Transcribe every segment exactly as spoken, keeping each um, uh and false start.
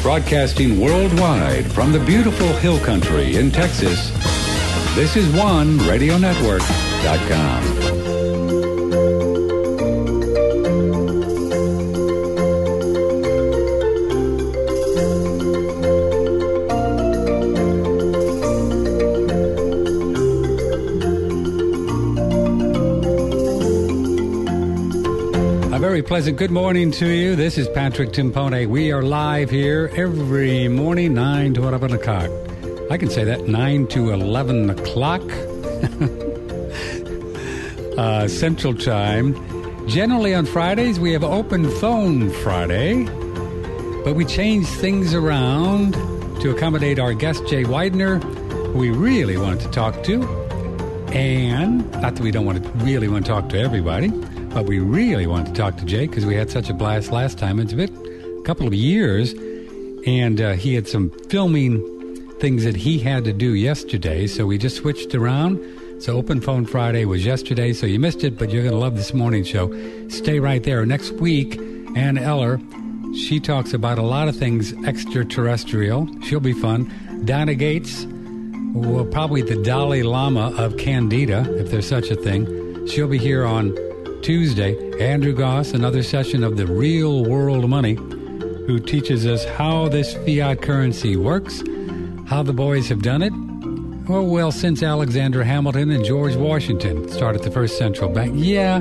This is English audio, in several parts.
Broadcasting worldwide from the beautiful Hill Country in Texas, this is one radio network dot com. Very pleasant good morning to you. This is Patrick Timpone. We are live here every morning, nine to eleven o'clock. I can say that, nine to eleven o'clock uh, Central Time. Generally on Fridays, we have Open Phone Friday, but we change things around to accommodate our guest, Jay Weidner, who we really want to talk to. And not that we don't want to really want to talk to everybody, but we really want to talk to Jay because we had such a blast last time. It's been a couple of years, and uh, he had some filming things that he had to do yesterday, so we just switched around. So Open Phone Friday was yesterday, so you missed it, but you're going to love this morning show. Stay right there. Next week, Ann Eller, she talks about a lot of things extraterrestrial. She'll be fun. Donna Gates, well, probably the Dalai Lama of Candida, if there's such a thing. She'll be here on Tuesday. Andrew Goss, another session of the Real World Money, who teaches us how this fiat currency works, how the boys have done it. Oh, well, since Alexander Hamilton and George Washington started the first central bank. Yeah,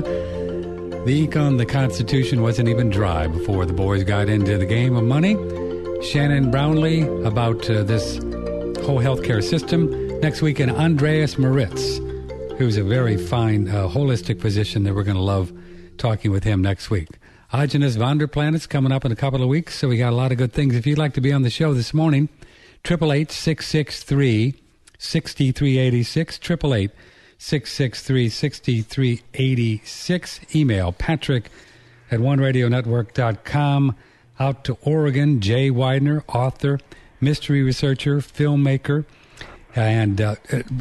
the ink on the Constitution wasn't even dry before the boys got into the game of money. Shannon Brownlee about uh, this whole healthcare system. Next week, and Andreas Moritz, who's a very fine, uh, holistic physician that we're going to love talking with him next week. Agenas Vonderplanet's coming up in a couple of weeks, so we got a lot of good things. If you'd like to be on the show this morning, eight eight eight, six six three, six three eight six, eight eight eight, six six three, six three eight six. Email Patrick at one radio network dot com. Out to Oregon, Jay Weidner, author, mystery researcher, filmmaker. And uh,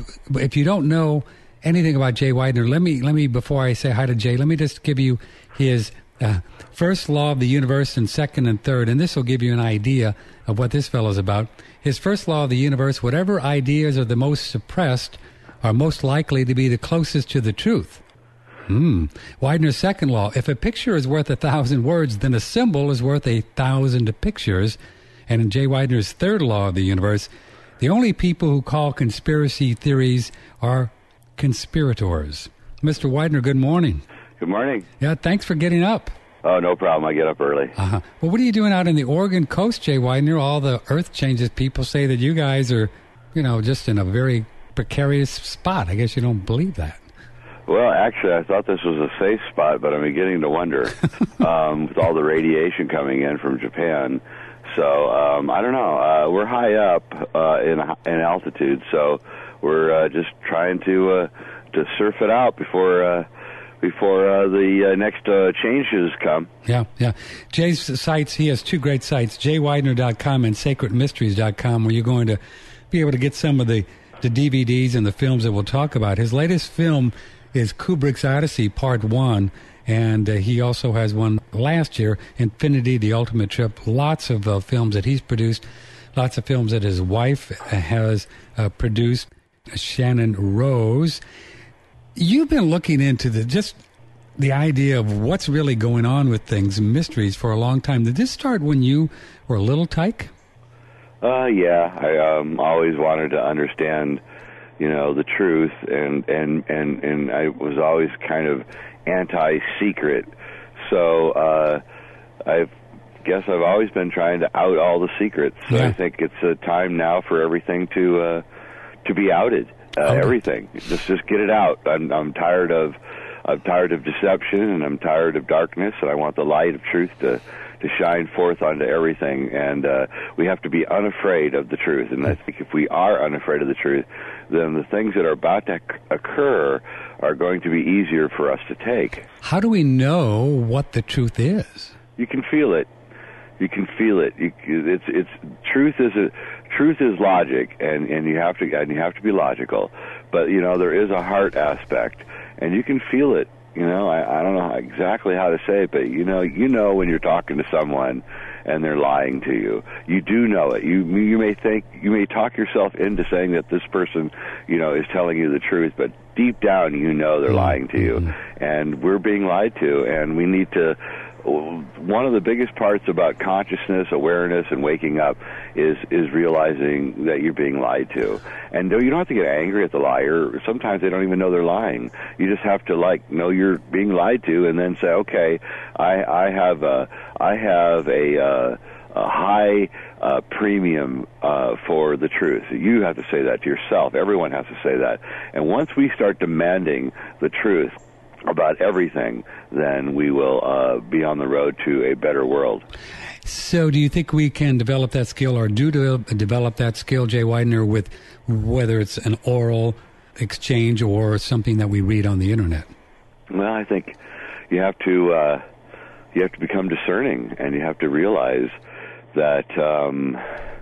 if you don't know anything about Jay Weidner, let me, let me, before I say hi to Jay, let me just give you his uh, first law of the universe and second and third, and this will give you an idea of what this fellow's about. His first law of the universe: whatever ideas are the most suppressed are most likely to be the closest to the truth. Hmm. Weidner's second law: if a picture is worth a thousand words, then a symbol is worth a thousand pictures. And in Jay Weidner's third law of the universe, the only people who call conspiracy theories are conspirators. Mister Weidner, good morning. Good morning. Yeah, thanks for getting up. Oh, no problem. I get up early. Uh-huh. Well, what are you doing out in the Oregon coast, Jay Weidner? All the earth changes. People say that you guys are, you know, just in a very precarious spot. I guess you don't believe that. Well, actually, I thought this was a safe spot, but I'm beginning to wonder um, with all the radiation coming in from Japan. So, um, I don't know. Uh, we're high up uh, in in altitude, so we're uh, just trying to uh, to surf it out before uh, before uh, the uh, next uh, changes come. Yeah, yeah. Jay's sites, he has two great sites, jay weidner dot com and sacred mysteries dot com, where you're going to be able to get some of the, the D V Ds and the films that we'll talk about. His latest film is Kubrick's Odyssey Part one, and uh, he also has one last year, Infinity, The Ultimate Trip. Lots of uh, films that he's produced, lots of films that his wife has uh, produced, Shannon Rose. You've been looking into the just the idea of what's really going on with things, mysteries, for a long time. Did this start when you were a little tyke? Uh, yeah, I um, always wanted to understand, you know, the truth, and, and, and, and I was always kind of anti-secret. So uh, I guess I've always been trying to out all the secrets. So yeah. I think it's a time now for everything to uh, to be outed. Uh, okay. Everything. Just just get it out. I'm I'm tired of I'm tired of deception, and I'm tired of darkness, and I want the light of truth to to shine forth onto everything. And uh, we have to be unafraid of the truth. And I think if we are unafraid of the truth, then the things that are about to occur are going to be easier for us to take. How do we know what the truth is? You can feel it. You can feel it. You, it's it's truth is a truth is logic, and, and you have to and you have to be logical. But you know there is a heart aspect, and you can feel it you know, I, I don't know exactly how to say it, but you know, you know when you're talking to someone and they're lying to you. You do know it. You you may think, you may talk yourself into saying that this person, you know, is telling you the truth, but deep down you know they're mm-hmm. lying to you. And we're being lied to, and we need to, one of the biggest parts about consciousness, awareness, and waking up is is realizing that you're being lied to. And you don't have to get angry at the liar. Sometimes they don't even know they're lying. You just have to, like, know you're being lied to, and then say, okay, I, I have a, I have a, uh, a high uh, premium uh, for the truth. You have to say that to yourself. Everyone has to say that. And once we start demanding the truth about everything, then we will uh, be on the road to a better world. So do you think we can develop that skill, or do to develop that skill, Jay Weidner, with whether it's an oral exchange or something that we read on the internet? Well, I think you have to uh, you have to become discerning, and you have to realize that, um,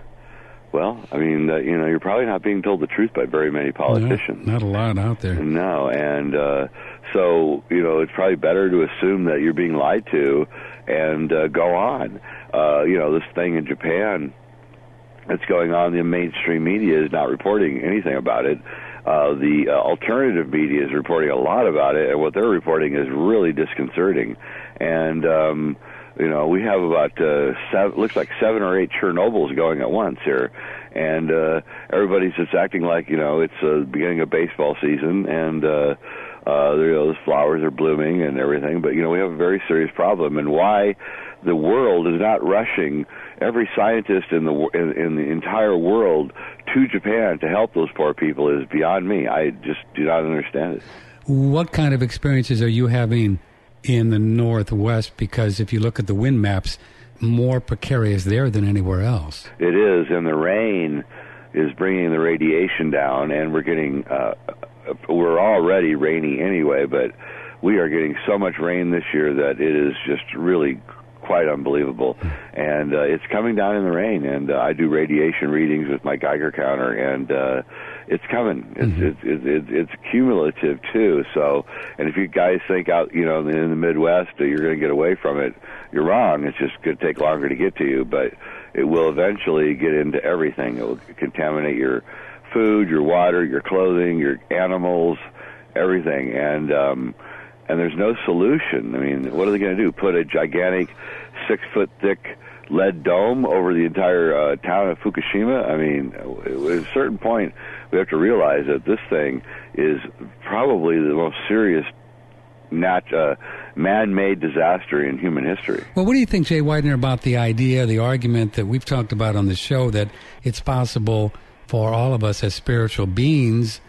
well, I mean, uh, you know, you're probably not being told the truth by very many politicians. No, not a lot out there. No, and uh, so, you know, it's probably better to assume that you're being lied to and uh, go on. Uh, you know, this thing in Japan that's going on, the mainstream media is not reporting anything about it. Uh, the uh, alternative media is reporting a lot about it, and what they're reporting is really disconcerting. And, um, you know, we have about, uh, seven, looks like seven or eight Chernobyls going at once here. And uh, everybody's just acting like, you know, it's the uh, beginning of baseball season, and uh, uh, you know, those flowers are blooming and everything. But, you know, we have a very serious problem. And why the world is not rushing every scientist in the in, in the entire world to Japan to help those poor people is beyond me. I just do not understand it. What kind of experiences are you having in the Northwest? Because if you look at the wind maps, more precarious there than anywhere else. It is, and the rain is bringing the radiation down, and we're getting, uh, we're already rainy anyway, but we are getting so much rain this year that it is just really quite unbelievable. And uh, it's coming down in the rain, and uh, I do radiation readings with my Geiger counter, and uh, it's coming. It's, mm-hmm. it's, it's, it's, it's cumulative, too. So, and if you guys think out, you know, in the Midwest that you're going to get away from it, you're wrong. It's just going to take longer to get to you, but it will eventually get into everything. It will contaminate your food, your water, your clothing, your animals, everything. And um, and there's no solution. I mean, what are they going to do? Put a gigantic six-foot-thick lead dome over the entire uh, town of Fukushima? I mean, at a certain point, we have to realize that this thing is probably the most serious nat- uh, man-made disaster in human history. Well, what do you think, Jay Weidner, about the idea, the argument that we've talked about on the show, that it's possible for all of us as spiritual beings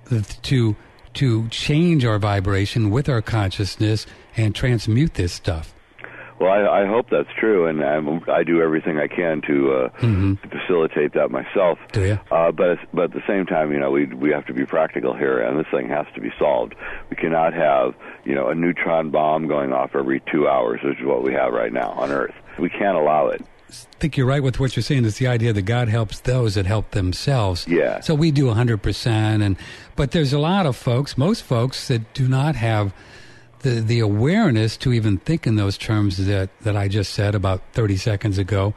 to to change our vibration with our consciousness and transmute this stuff? Well, I, I hope that's true, and I'm, I do everything I can to, uh, mm-hmm. to facilitate that myself. Do you? Uh, but but at the same time, you know, we we have to be practical here, and this thing has to be solved. We cannot have, you know, a neutron bomb going off every two hours, which is what we have right now on Earth. We can't allow it. I think you're right with what you're saying. It's the idea that God helps those that help themselves. Yeah. So we do one hundred percent, and but there's a lot of folks, most folks, that do not have the the awareness to even think in those terms that, that I just said about thirty seconds ago,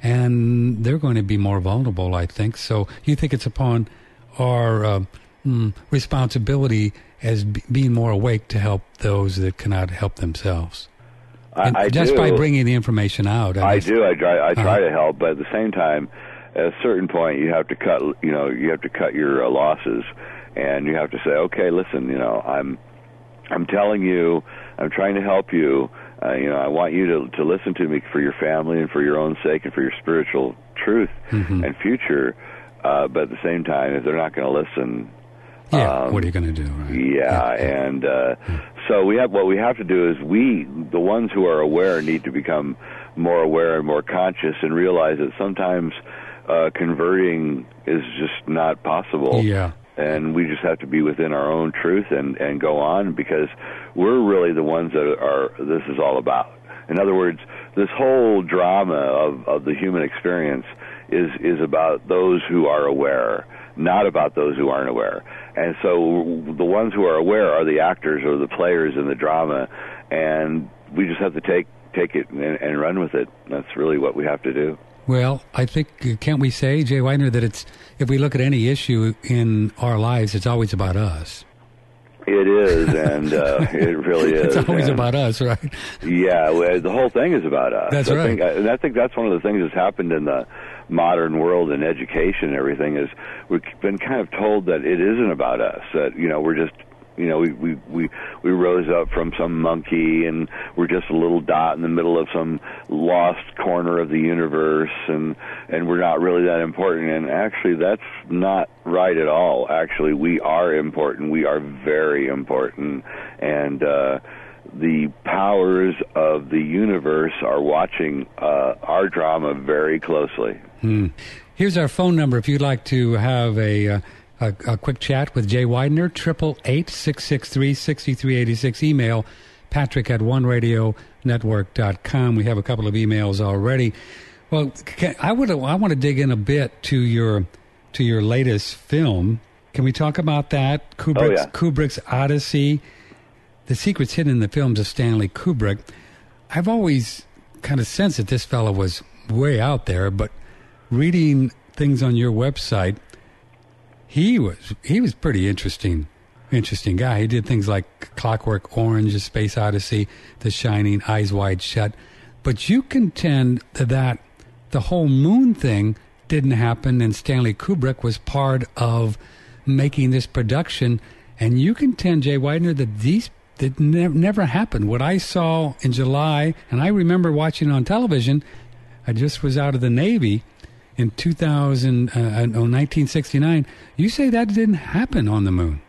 and they're going to be more vulnerable, I think. So you think it's upon our uh, mm, responsibility as b- being more awake to help those that cannot help themselves. I, I just do. by bringing the information out. I, I do. I try. I try uh-huh. to help, but at the same time, at a certain point, you have to cut. You know, you have to cut your uh, losses, and you have to say, okay, listen. You know, I'm, I'm telling you, I'm trying to help you. Uh, you know, I want you to to listen to me for your family and for your own sake and for your spiritual truth mm-hmm. and future. Uh, but at the same time, if they're not going to listen. Yeah, um, what are you going to do? Right? Yeah, yeah, and uh, so we have what we have to do is we, the ones who are aware, need to become more aware and more conscious and realize that sometimes uh, converting is just not possible. Yeah. And we just have to be within our own truth and, and go on, because we're really the ones that are this is all about. In other words, this whole drama of, of the human experience is is about those who are aware, not about those who aren't aware. And so the ones who are aware are the actors or the players in the drama, and we just have to take take it and, and run with it. That's really what we have to do. Well, I think, can't we say, Jay Weidner, that it's, if we look at any issue in our lives, it's always about us. It is, and uh, it really is. It's always and, about us, right? Yeah, well, the whole thing is about us. That's I right. Think, and I think that's one of the things that's happened in the modern world in education and everything is we've been kind of told that it isn't about us, that, you know, we're just, you know, we, we, we, we rose up from some monkey and we're just a little dot in the middle of some lost corner of the universe, and, and we're not really that important. And actually, that's not right at all. Actually, we are important. We are very important. And uh, the powers of the universe are watching uh, our drama very closely. Hmm. Here's our phone number if you'd like to have a... Uh, A, a quick chat with Jay Weidner, triple eight six six three six three eight six. Email Patrick at one radio network dot com. We have a couple of emails already. Well, can, I would I want to dig in a bit to your to your latest film. Can we talk about that? Kubrick's, oh, yeah. Kubrick's Odyssey. The secrets hidden in the films of Stanley Kubrick. I've always kind of sensed that this fellow was way out there, but reading things on your website, He was he was pretty interesting, interesting guy. He did things like Clockwork Orange, A Space Odyssey, The Shining, Eyes Wide Shut. But you contend that the whole moon thing didn't happen, and Stanley Kubrick was part of making this production. And you contend, Jay Weidner, that these that ne- never happened. What I saw in July, and I remember watching on television, I just was out of the Navy in two thousand, uh, no, nineteen sixty-nine, you say that didn't happen on the moon.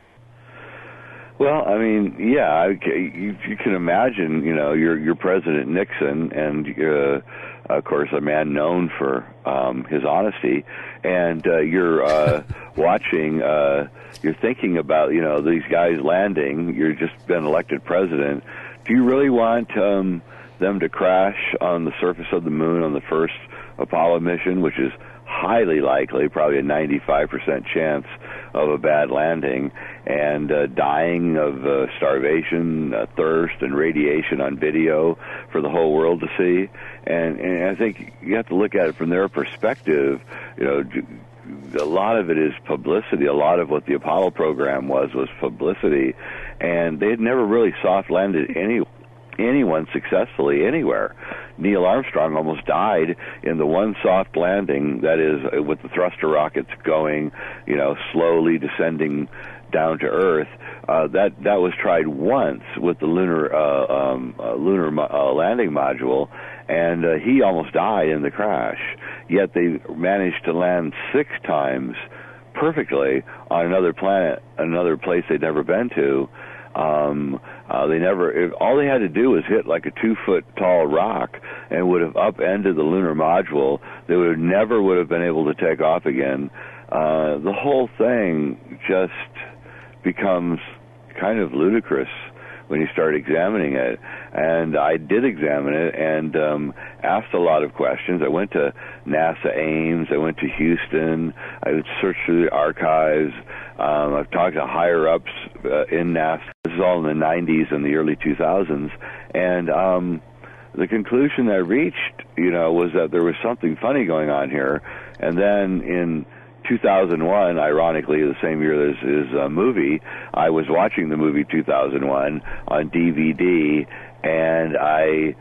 Well, I mean, yeah, I, you, you can imagine, you know, you're, you're President Nixon, and uh, of course, a man known for um, his honesty, and uh, you're uh, watching, uh, you're thinking about, you know, these guys landing. You've just been elected president. Do you really want um, them to crash on the surface of the moon on the first Apollo mission, which is highly likely, probably a ninety-five percent chance of a bad landing, and uh, dying of uh, starvation, uh, thirst, and radiation on video for the whole world to see? And, and I think you have to look at it from their perspective. You know, a lot of it is publicity. A lot of what the Apollo program was was publicity, and they had never really soft landed any anyone successfully anywhere. Neil Armstrong almost died in the one soft landing, that is, with the thruster rockets going, you know, slowly descending down to Earth. Uh, that that was tried once with the lunar uh, um, uh, lunar mo- uh, landing module, and uh, he almost died in the crash. Yet they managed to land six times perfectly on another planet, another place they'd never been to. Um, uh, they never, if, all they had to do was hit like a two foot tall rock and would have upended the lunar module. They would have never would have been able to take off again. Uh, the whole thing just becomes kind of ludicrous when you start examining it. And I did examine it and um, asked a lot of questions. I went to NASA Ames. I went to Houston. I searched through the archives. Um, I've talked to higher-ups uh, in NASA. This is all in the nineties and the early two thousands. And um, the conclusion I reached, you know, was that there was something funny going on here. And then in two thousand one, ironically, the same year as his uh, movie, I was watching the movie two thousand one on D V D, and I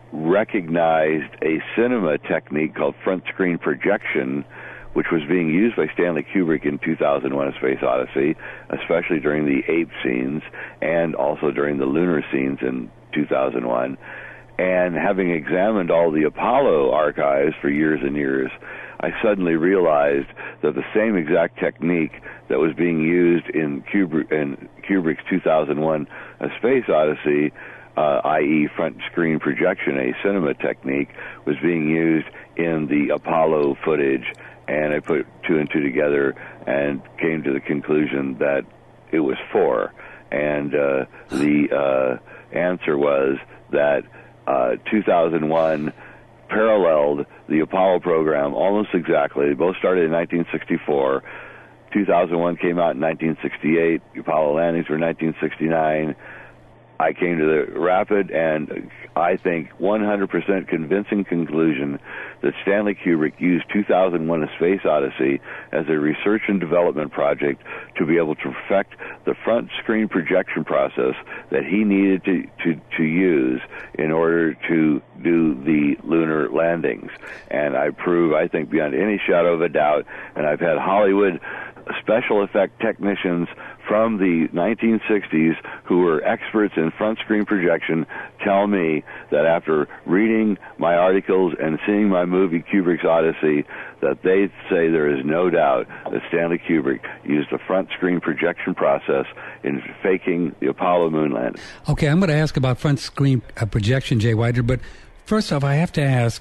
recognized a cinema technique called front screen projection, which was being used by Stanley Kubrick in two thousand one: A Space Odyssey, especially during the ape scenes and also during the lunar scenes in two thousand one. And having examined all the Apollo archives for years and years, I suddenly realized that the same exact technique that was being used in, Kubrick, in Kubrick's two thousand one: A Space Odyssey, uh, that is front screen projection, a cinema technique, was being used in the Apollo footage. And I put two and two together and came to the conclusion that it was four. And uh, the uh, answer was that uh, two thousand one paralleled the Apollo program almost exactly. They both started in nineteen sixty-four. two thousand one came out in nineteen sixty-eight. The Apollo landings were nineteen sixty-nine. I came to the rapid and I think one hundred percent convincing conclusion that Stanley Kubrick used two thousand one A Space Odyssey as a research and development project to be able to perfect the front screen projection process that he needed to, to, to use in order to do the lunar landings. And I prove, I think, beyond any shadow of a doubt, and I've had Hollywood special effect technicians from the nineteen sixties who were experts in front screen projection tell me that after reading my articles and seeing my movie Kubrick's Odyssey, that they say there is no doubt that Stanley Kubrick used the front screen projection process in faking the Apollo moon landing. Okay, I'm going to ask about front screen uh, projection, Jay Weidner, but first off, I have to ask,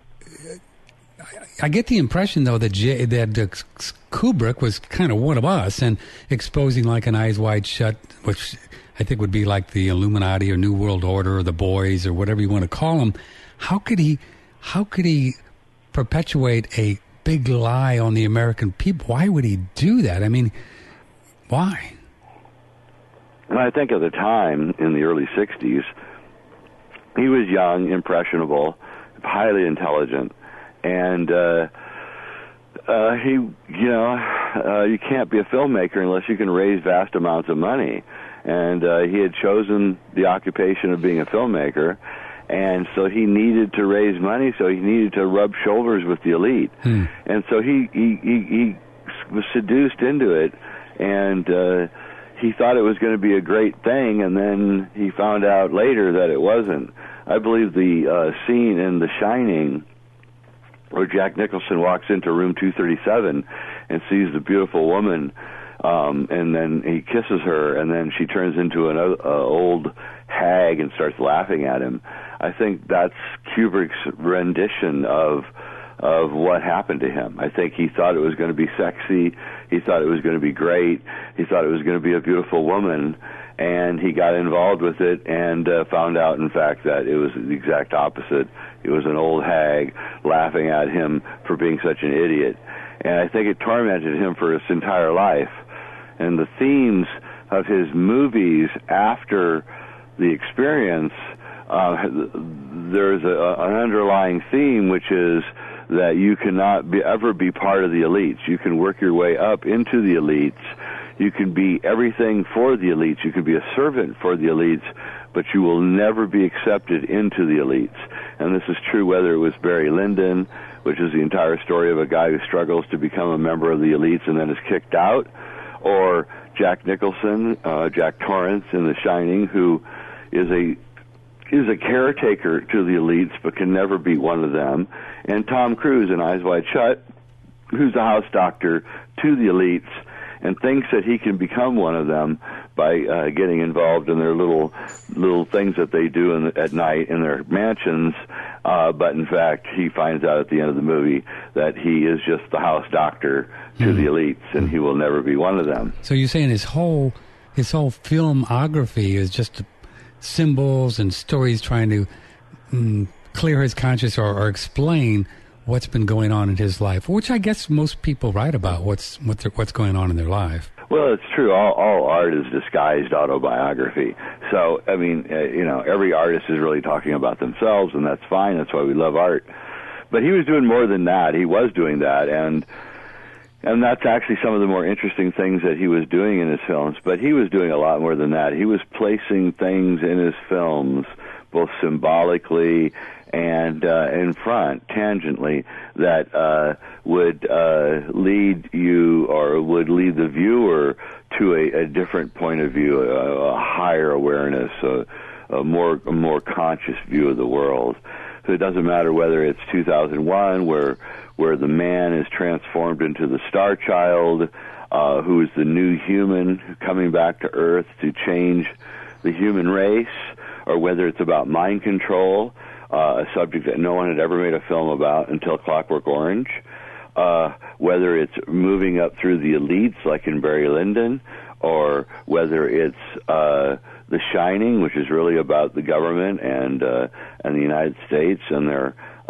I get the impression, though, that Jay, that uh, Kubrick was kind of one of us and exposing like an Eyes Wide Shut, which I think would be like the Illuminati or New World Order or the Boys or whatever you want to call them. How could he, how could he perpetuate a big lie on the American people? Why would he do that? I mean, why? Well, I think at the time, in the early sixties, he was young, impressionable, highly intelligent. And uh, uh, he, you know, uh, you can't be a filmmaker unless you can raise vast amounts of money. And uh, he had chosen the occupation of being a filmmaker, and so he needed to raise money. So he needed to rub shoulders with the elite. Hmm. And so he he, he he was seduced into it, and uh, he thought it was going to be a great thing. And then he found out later that it wasn't. I believe the uh, scene in The Shining, where Jack Nicholson walks into room two thirty-seven and sees the beautiful woman, um, and then he kisses her, and then she turns into an uh, old hag and starts laughing at him. I think that's Kubrick's rendition of of what happened to him. I think he thought it was going to be sexy. He thought it was going to be great. He thought it was going to be a beautiful woman. And he got involved with it and uh, found out, in fact, that it was the exact opposite. It was an old hag laughing at him for being such an idiot. And I think it tormented him for his entire life. And the themes of his movies after the experience, uh, there's a, an underlying theme, which is that you cannot be, ever be part of the elites. You can work your way up into the elites. You can be everything for the elites. You can be a servant for the elites, but you will never be accepted into the elites. And this is true whether it was Barry Lyndon, which is the entire story of a guy who struggles to become a member of the elites and then is kicked out, or Jack Nicholson, uh, Jack Torrance in The Shining, who is a is a caretaker to the elites but can never be one of them, and Tom Cruise in Eyes Wide Shut, who's a house doctor to the elites and thinks that he can become one of them by uh, getting involved in their little little things that they do in the, at night in their mansions. Uh, but in fact, he finds out at the end of the movie that he is just the house doctor to mm. the elites, and he will never be one of them. So you're saying his whole his whole filmography is just symbols and stories trying to mm, clear his conscience or, or explain what's been going on in his life, which I guess most people write about what's what what's going on in their life. Well, it's true. All, all art is disguised autobiography. So, I mean, uh, you know, every artist is really talking about themselves, and that's fine. That's why we love art. But he was doing more than that. He was doing that, and and that's actually some of the more interesting things that he was doing in his films. But he was doing a lot more than that. He was placing things in his films, both symbolically and uh, in front, tangentially, that uh, would uh, lead you or would lead the viewer to a, a different point of view, a, a higher awareness, a, a more a more conscious view of the world. So it doesn't matter whether it's two thousand one, where where the man is transformed into the Star Child, uh, who is the new human coming back to Earth to change the human race, or whether it's about mind control, Uh, a subject that no one had ever made a film about until Clockwork Orange, uh, whether it's moving up through the elites like in Barry Lyndon, or whether it's uh, The Shining, which is really about the government and uh, and the United States and their uh,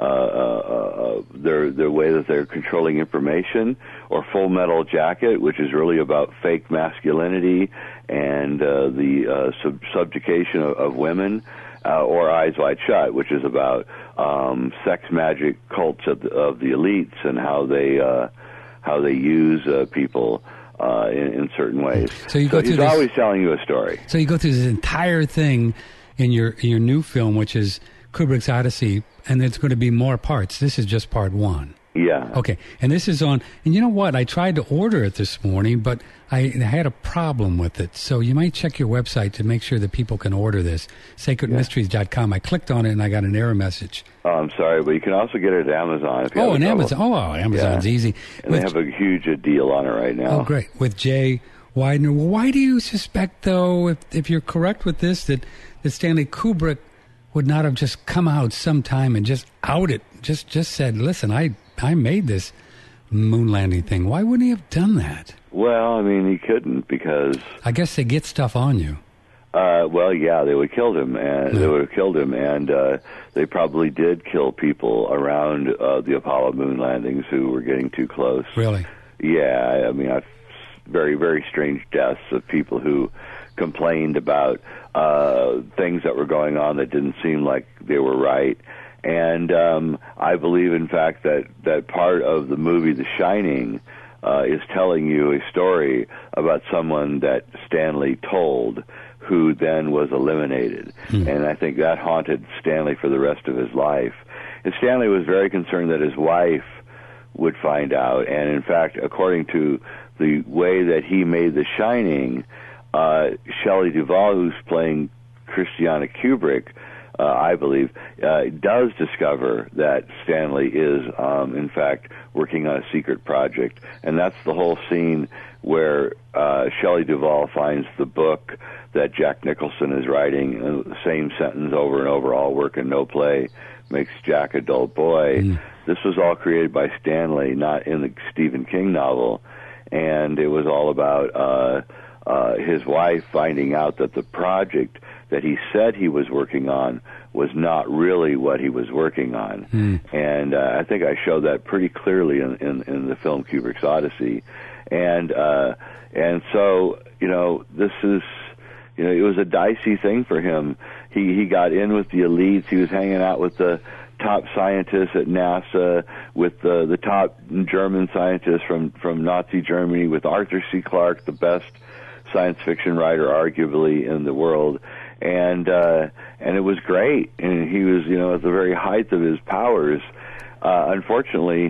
uh, their their way that they're controlling information, or Full Metal Jacket, which is really about fake masculinity and uh, the uh, sub- subjugation of, of women, uh, or Eyes Wide Shut, which is about um, sex magic cults of the, of the elites and how they uh, how they use uh, people uh, in, in certain ways. So you so go he's through this, always telling you a story. So you go through this entire thing in your in your new film, which is Kubrick's Odyssey, and there's going to be more parts. This is just part one. Yeah. Okay. And this is on, and you know what? I tried to order it this morning, but I had a problem with it. So you might check your website to make sure that people can order this. sacred mysteries dot com. I clicked on it and I got an error message. Oh, I'm sorry, but you can also get it at Amazon. If you Oh, have and trouble. Amazon. Oh, Amazon's Yeah. easy. And With, they have a huge uh, deal on it right now. oh, great. With Jay Weidner. Well, why do you suspect, though, if, if you're correct with this, that, that Stanley Kubrick would not have just come out sometime and just out it, just just said, listen, I, I made this moon landing thing. Why wouldn't he have done that? Well, I mean, he couldn't because... I guess they get stuff on you. Uh, well, yeah, they would have killed him, and Yeah. they would have killed him, and uh, they probably did kill people around uh, the Apollo moon landings who were getting too close. Really? Yeah, I mean, I've very, very strange deaths of people who complained about uh, things that were going on that didn't seem like they were right. And um, I believe, in fact, that, that part of the movie The Shining uh, is telling you a story about someone that Stanley told who then was eliminated. Hmm. And I think that haunted Stanley for the rest of his life. And Stanley was very concerned that his wife would find out. And, in fact, according to the way that he made The Shining, uh, Shelley Duvall, who's playing Christiana Kubrick, uh, I believe, uh, does discover that Stanley is, um, in fact, working on a secret project. And that's the whole scene where uh, Shelley Duvall finds the book that Jack Nicholson is writing, uh, the same sentence over and over, all work and no play makes Jack a dull boy. Mm. This was all created by Stanley, not in the Stephen King novel. And it was all about uh, uh, his wife finding out that the project that he said he was working on was not really what he was working on. Mm. And uh, I think I showed that pretty clearly in, in, in the film Kubrick's Odyssey. And uh, and so, you know, this is, you know, it was a dicey thing for him. He, he got in with the elites. He was hanging out with the top scientists at NASA, with the, the top German scientists from, from Nazi Germany, with Arthur C. Clarke, the best science fiction writer arguably in the world. And uh, and it was great. And he was, you know, at the very height of his powers. Uh, unfortunately,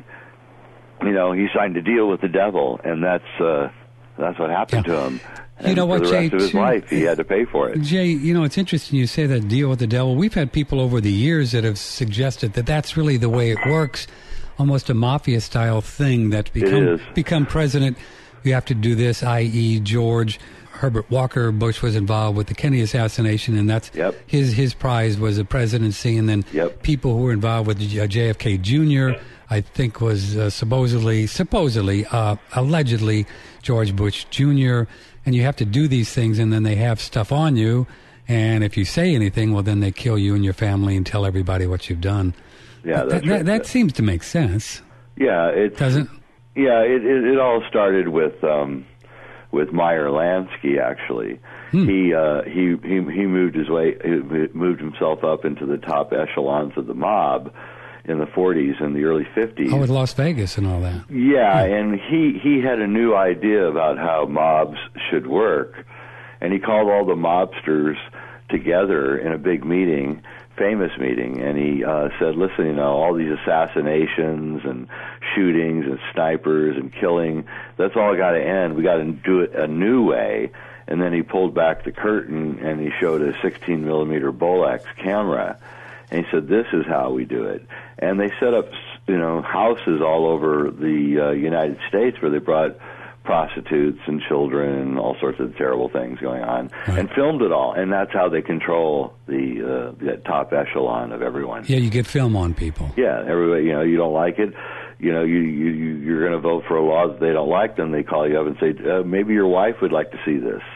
you know, he signed a deal with the devil, and that's uh, that's what happened yeah. to him. And you know what, for the Jay, rest of his too, life, he had to pay for it. Jay, you know, it's interesting you say that deal with the devil. We've had people over the years that have suggested that that's really the way it works, almost a mafia-style thing that's become, become president. You have to do this, that is. George Herbert Walker Bush was involved with the Kennedy assassination, and that's yep. his his prize was the presidency. And then yep. people who were involved with J F K Junior, I think was uh, supposedly, supposedly, uh, allegedly George Bush Junior And you have to do these things, and then they have stuff on you. And if you say anything, well, then they kill you and your family and tell everybody what you've done. Yeah, that's that, right. that, that seems to make sense. Yeah, it doesn't. Yeah, it, it it all started with um, with Meyer Lansky. Actually, hmm. he uh, he he he moved his way, he moved himself up into the top echelons of the mob in the forties and the early fifties. Oh, with Las Vegas and all that. Yeah, yeah, and he, he had a new idea about how mobs should work, and he called all the mobsters together in a big meeting, famous meeting, and he uh, said, listen, you know, all these assassinations and shootings and snipers and killing, that's all got to end. We got to do it a new way. And then he pulled back the curtain, and he showed a sixteen millimeter Bolex camera. And he said, this is how we do it. And they set up, you know, houses all over the uh, United States where they brought prostitutes and children and all sorts of terrible things going on, right. and filmed it all. And that's how they control the, uh, the top echelon of everyone. Yeah, you get film on people. Yeah, everybody, you know, you don't like it. You know, you, you, you're going to vote for a law that they don't like, then they call you up and say, uh, maybe your wife would like to see this.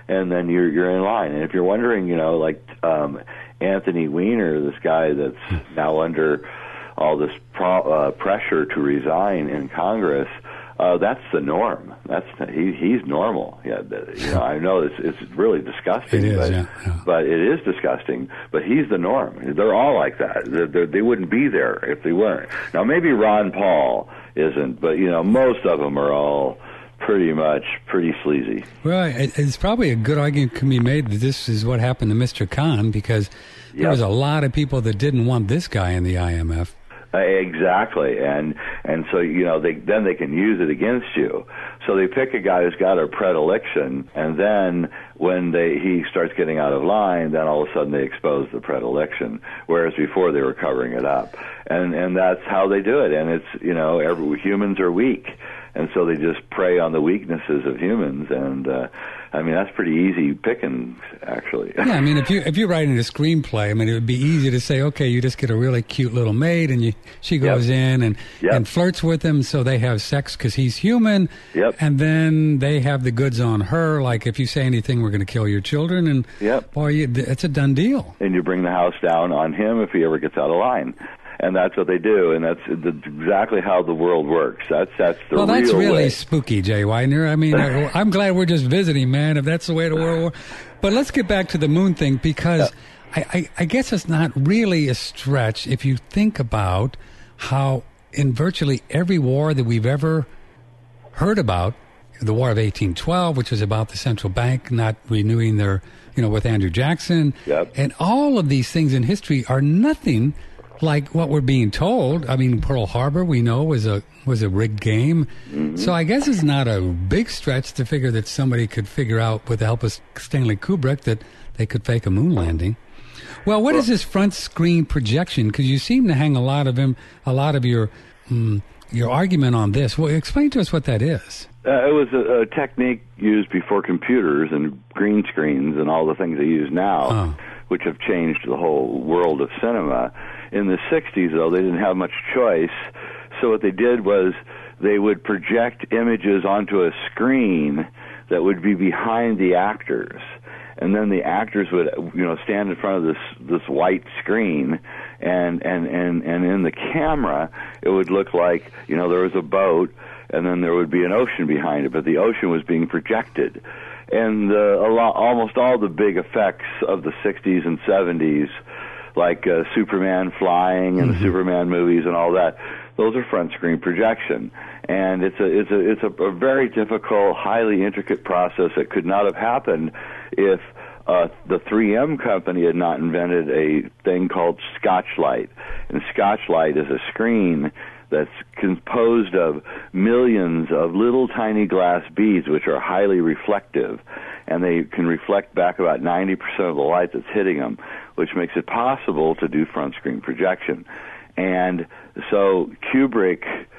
and then you're you're in line. And if you're wondering, you know, like um, Anthony Weiner, this guy that's now under all this pro- uh, pressure to resign in Congress, uh, that's the norm. That's he he he's normal. Yeah, you know, I know it's it's really disgusting. It is, but, yeah, yeah. but it is disgusting. But he's the norm. They're all like that. They're, they're, they wouldn't be there if they weren't. Now maybe Ron Paul isn't, but you know, most of them are all pretty much pretty sleazy. Well, it, it's probably a good argument can be made that this is what happened to Mister Khan, because there yep. was a lot of people that didn't want this guy in the I M F. Uh, exactly, and and so you know they then they can use it against you. So they pick a guy who's got a predilection, and then when they he starts getting out of line, then all of a sudden they expose the predilection. Whereas before they were covering it up, and and that's how they do it. And it's you know every, humans are weak, and so they just prey on the weaknesses of humans. And uh, I mean that's pretty easy pickings, actually. Yeah, I mean if you if you're writing a screenplay, I mean it would be easy to say, okay, you just get a really cute little maid, and you she goes yep. in and yep. and flirts with him, so they have sex because he's human. Yep. And then they have the goods on her, like if you say anything, we're going to kill your children, and yep. boy, you, it's a done deal. And you bring the house down on him if he ever gets out of line. And that's what they do, and that's, that's exactly how the world works. That's that's the well, real that's really way. spooky, Jay Weidner. I mean, I, I'm glad we're just visiting, man, if that's the way the world works. But let's get back to the moon thing, because yeah. I, I, I guess it's not really a stretch if you think about how in virtually every war that we've ever heard about, the War of eighteen twelve, which was about the central bank not renewing their, you know, with Andrew Jackson, yep. and all of these things in history are nothing like what we're being told. I mean, Pearl Harbor, we know, was a was a rigged game. Mm-hmm. So I guess it's not a big stretch to figure that somebody could figure out, with the help of Stanley Kubrick, that they could fake a moon landing. Well, what well, is this front screen projection? Because you seem to hang a lot of him, a lot of your um, your argument on this. Well, explain to us what that is. Uh, it was a, a technique used before computers and green screens and all the things they use now, oh. which have changed the whole world of cinema. In the sixties, though, they didn't have much choice, so what they did was they would project images onto a screen that would be behind the actors, and then the actors would, you know, stand in front of this this white screen, and and and and in the camera, it would look like, you know, there was a boat, and then there would be an ocean behind it, but the ocean was being projected. And uh, a lot, almost all the big effects of the sixties and seventies, like uh, Superman flying and mm-hmm. the Superman movies and all that, those are front screen projection. And it's a it's a it's a, a very difficult, highly intricate process that could not have happened if uh, the three M company had not invented a thing called Scotchlite. And Scotchlite is a screen that's composed of millions of little tiny glass beads, which are highly reflective, and they can reflect back about ninety percent of the light that's hitting them, which makes it possible to do front screen projection. And so Kubrick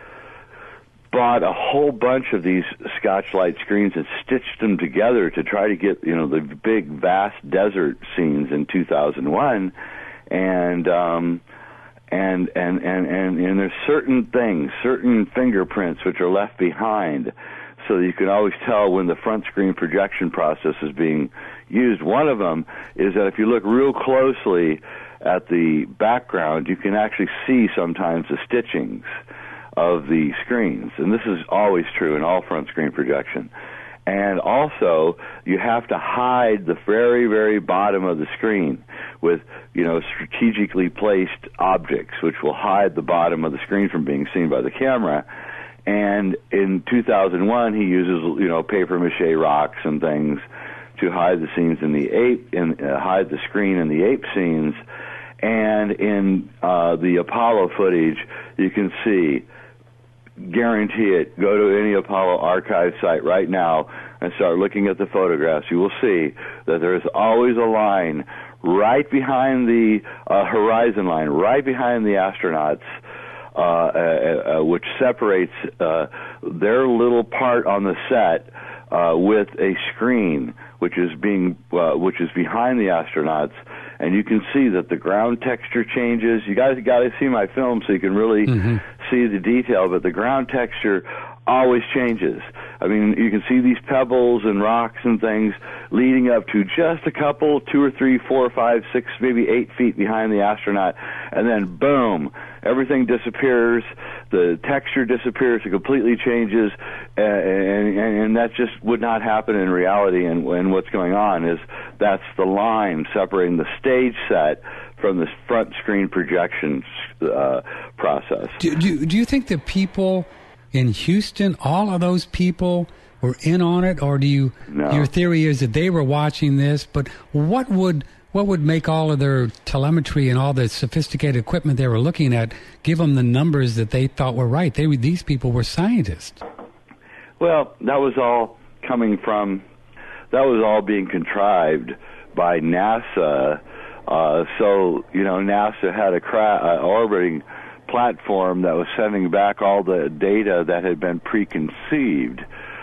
bought a whole bunch of these Scotchlite screens and stitched them together to try to get, you know, the big, vast desert scenes in two thousand one, and um, and, and, and, and, and there's certain things, certain fingerprints which are left behind, so that you can always tell when the front screen projection process is being used. One of them is that if you look real closely at the background, you can actually see sometimes the stitchings of the screens, and this is always true in all front screen projection. And also, you have to hide the very, very bottom of the screen with, you know, strategically placed objects, which will hide the bottom of the screen from being seen by the camera. And in two thousand one, he uses, you know, papier-mâché rocks and things to hide the scenes in the ape, and uh, hide the screen in the ape scenes. And in uh, the Apollo footage, you can see, guarantee it, go to any Apollo archive site right now and start looking at the photographs. You will see that there is always a line right behind the uh, horizon line, right behind the astronauts, uh, uh, uh, which separates uh, their little part on the set uh, with a screen, which is being, uh, which is behind the astronauts. And you can see that the ground texture changes. You guys got to see my film so you can really mm-hmm. see the detail, but the ground texture always changes. I mean, you can see these pebbles and rocks and things leading up to just a couple, two or three, four or five, six, maybe eight feet behind the astronaut, and then boom, everything disappears, the texture disappears, it completely changes, and, and, and that just would not happen in reality. And, and what's going on is that's the line separating the stage set from the front screen projection uh, process. Do, do, do you think the people in Houston, all of those people were in on it, or do you? No. Your theory is that they were watching this, but what would what would make all of their telemetry and all the sophisticated equipment they were looking at give them the numbers that they thought were right? They were, these people were scientists. Well, that was all coming from, that was all being contrived by NASA. Uh, so, you know, NASA had a cra- uh, orbiting platform that was sending back all the data that had been preconceived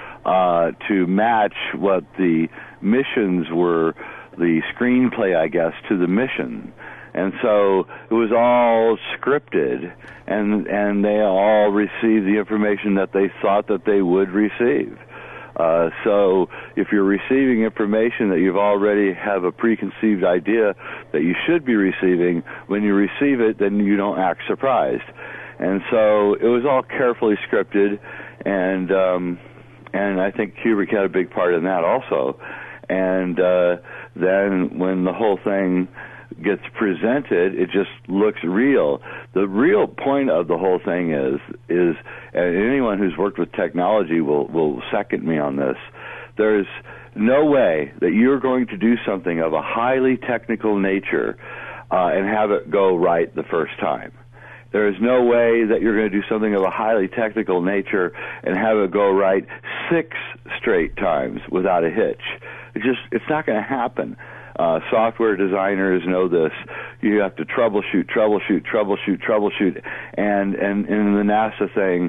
uh, to match what the missions were, the screenplay, I guess, to the mission. And so it was all scripted, and and they all received the information that they thought that they would receive. Uh, so if you're receiving information that you've already have a preconceived idea that you should be receiving, when you receive it, then you don't act surprised. And so it was all carefully scripted, and um, and I think Kubrick had a big part in that also. And uh, then when the whole thing gets presented, it just looks real. The real point of the whole thing is, is and anyone who's worked with technology will, will second me on this, there's no way that you're going to do something of a highly technical nature uh, and have it go right the first time. There is no way that you're going to do something of a highly technical nature and have it go right six straight times without a hitch. It just, it's not going to happen. Uh, software designers know this. You have to troubleshoot, troubleshoot, troubleshoot, troubleshoot. And, and, and the NASA thing,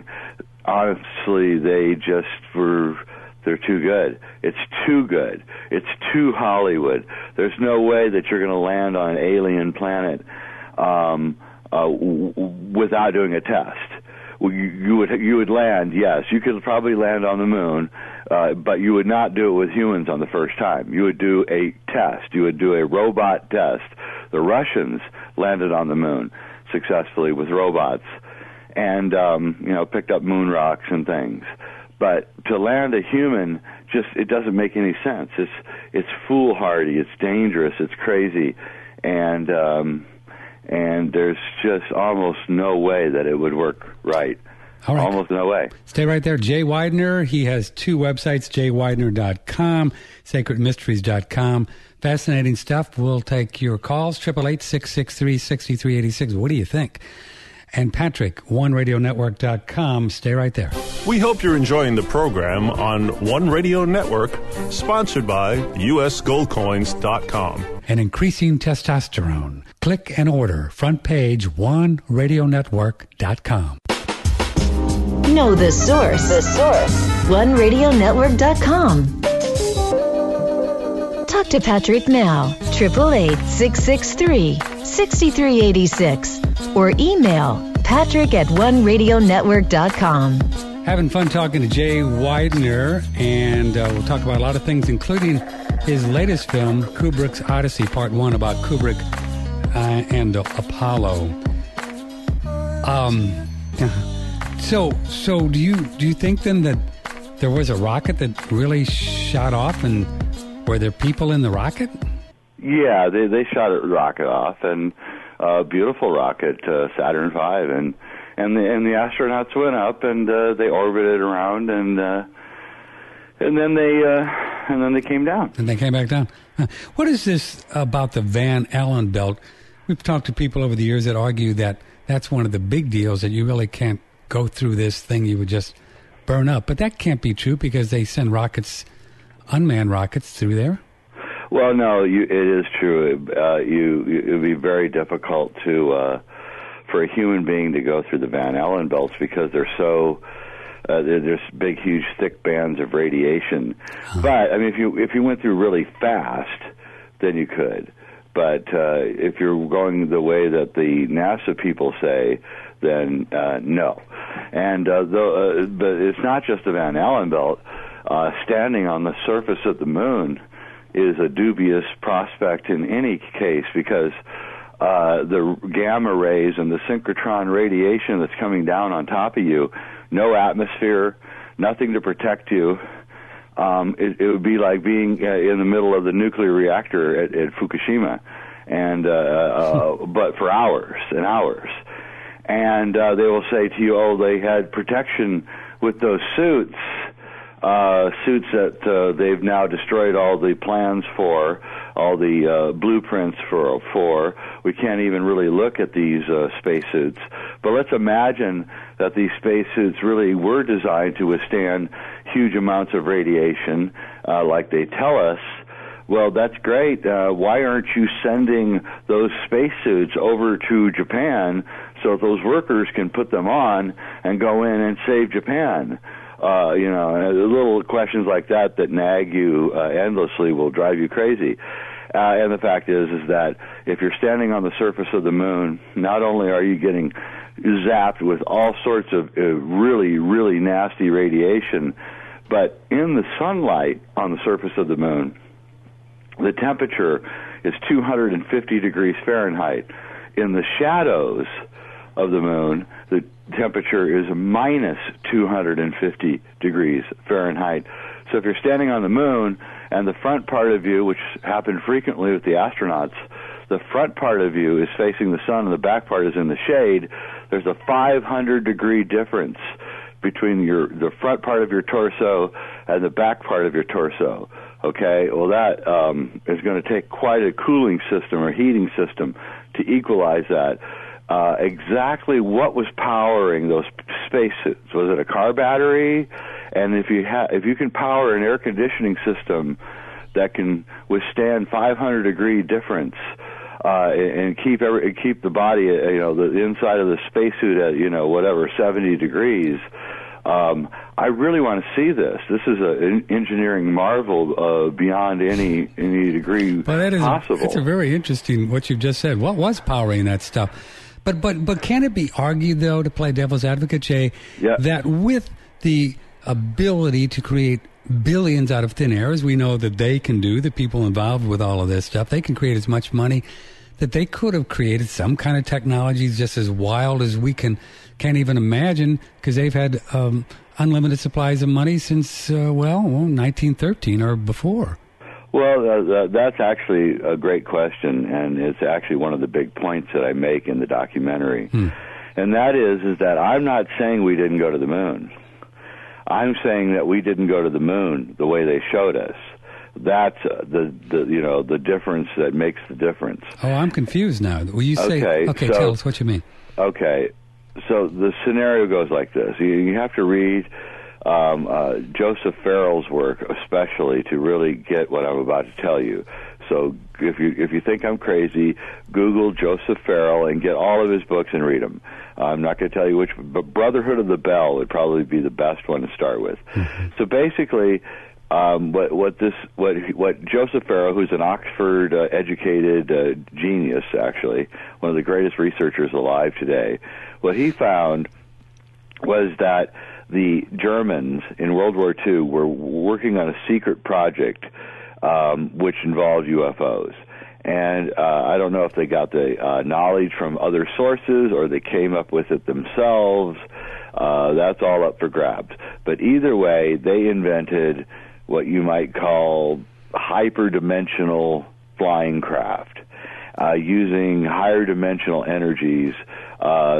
honestly, they just were, they're too good. It's too good. It's too Hollywood. There's no way that you're going to land on an alien planet um, uh, w- without doing a test. Well, you, you would you would land, yes. You could probably land on the moon, uh, but you would not do it with humans on the first time. You would do a test. You would do a robot test. The Russians landed on the moon successfully with robots, and um, you know, picked up moon rocks and things. But to land a human, just it doesn't make any sense. It's it's foolhardy. It's dangerous. It's crazy, and. Um, And there's just almost no way that it would work right. All right. Almost no way. Stay right there. Jay Weidner, he has two websites, jay weidner dot com, sacred mysteries dot com. Fascinating stuff. We'll take your calls, eight eight eight, six six three, six three eight six. What do you think? And Patrick, one radio network dot com. Stay right there. We hope you're enjoying the program on One Radio Network, sponsored by U S gold coins dot com. And increasing testosterone. Click and order. Front page, one radio network dot com. Know the source. The source. one radio network dot com. Talk to Patrick now. eight eight eight, six six three, six three eight six. Or email patrick at one radio network dot com. Having fun talking to Jay Weidner, and uh, we'll talk about a lot of things, including his latest film, Kubrick's Odyssey, Part One, about Kubrick uh, and uh, Apollo. Um, so, so do you do you think then that there was a rocket that really shot off, and were there people in the rocket? Yeah, they they shot a rocket off, and a uh, beautiful rocket, uh, Saturn five, and and the and the astronauts went up and uh, they orbited around, and uh, and then they uh, and then they came down. And they came back down. Huh. What is this about the Van Allen belt? We've talked to people over the years that argue that that's one of the big deals, that you really can't go through this thing, you would just burn up. But that can't be true, because they send rockets, unmanned rockets, through there. Well, no, you, it is true. Uh, you, it would be very difficult to uh, for a human being to go through the Van Allen belts, because they're so uh, they're, there's big, huge, thick bands of radiation. Huh. But I mean, if you if you went through really fast, then you could. But uh, if you're going the way that the NASA people say, then uh, no. And uh, though, uh, but it's not just the Van Allen belt. Uh, standing on the surface of the moon is a dubious prospect in any case, because uh, the gamma rays and the synchrotron radiation that's coming down on top of you, no atmosphere, nothing to protect you. Um, it, it would be like being uh, in the middle of the nuclear reactor at, at Fukushima, and uh, uh, but for hours and hours. And uh, they will say to you, "Oh, they had protection with those suits, uh, suits that uh, they've now destroyed all the plans for, all the uh, blueprints for. For we can't even really look at these uh, spacesuits. But let's imagine that these spacesuits really were designed to withstand huge amounts of radiation, uh, like they tell us. Well, that's great. Uh, why aren't you sending those spacesuits over to Japan so those workers can put them on and go in and save Japan?" Uh, you know, little questions like that that nag you uh, endlessly will drive you crazy. Uh, and the fact is, is that if you're standing on the surface of the moon, not only are you getting zapped with all sorts of uh, really, really nasty radiation, but in the sunlight on the surface of the moon, the temperature is two hundred fifty degrees Fahrenheit. In the shadows of the moon, the temperature is minus two hundred fifty degrees Fahrenheit. So if you're standing on the moon and the front part of you, which happened frequently with the astronauts, the front part of you is facing the sun and the back part is in the shade, there's a five hundred degree difference between your the front part of your torso and the back part of your torso. Okay, well, that um, is going to take quite a cooling system or heating system to equalize that. Uh, exactly what was powering those spacesuits? Was it a car battery? And if you ha- if you can power an air conditioning system that can withstand five hundred degree difference uh, and keep every, keep the body, uh, you know, the inside of the spacesuit at, you know, whatever, seventy degrees. Um, I really want to see this. This is an engineering marvel uh, beyond any any degree well, that is possible. A, it's a very interesting what you just said. What was powering that stuff? But but but can it be argued, though, to play devil's advocate, Jay, yeah. that with the ability to create billions out of thin air, as we know that they can do, the people involved with all of this stuff, they can create as much money, that they could have created some kind of technologies just as wild as we can can't even imagine, because they've had um, unlimited supplies of money since, uh, well, well, nineteen thirteen or before. Well, uh, that's actually a great question, and it's actually one of the big points that I make in the documentary. Hmm. And that is, is that I'm not saying we didn't go to the moon. I'm saying that we didn't go to the moon the way they showed us. That's uh, the, the you know the difference that makes the difference. Oh, I'm confused now. Will you say? Okay, okay so, tell us what you mean. Okay, so the scenario goes like this: you, you have to read um, uh, Joseph Farrell's work, especially, to really get what I'm about to tell you. So if you if you think I'm crazy, Google Joseph Farrell and get all of his books and read them. I'm not going to tell you which, but Brotherhood of the Bell would probably be the best one to start with. Mm-hmm. So basically, um, what what this what what Joseph Farrell, who's an Oxford uh, educated uh, genius, actually one of the greatest researchers alive today, what he found was that the Germans in World War Two were working on a secret project um, which involved U F Os. And uh, I don't know if they got the uh, knowledge from other sources or they came up with it themselves. Uh, that's all up for grabs. But either way, they invented what you might call hyperdimensional flying craft, uh, using higher dimensional energies, uh,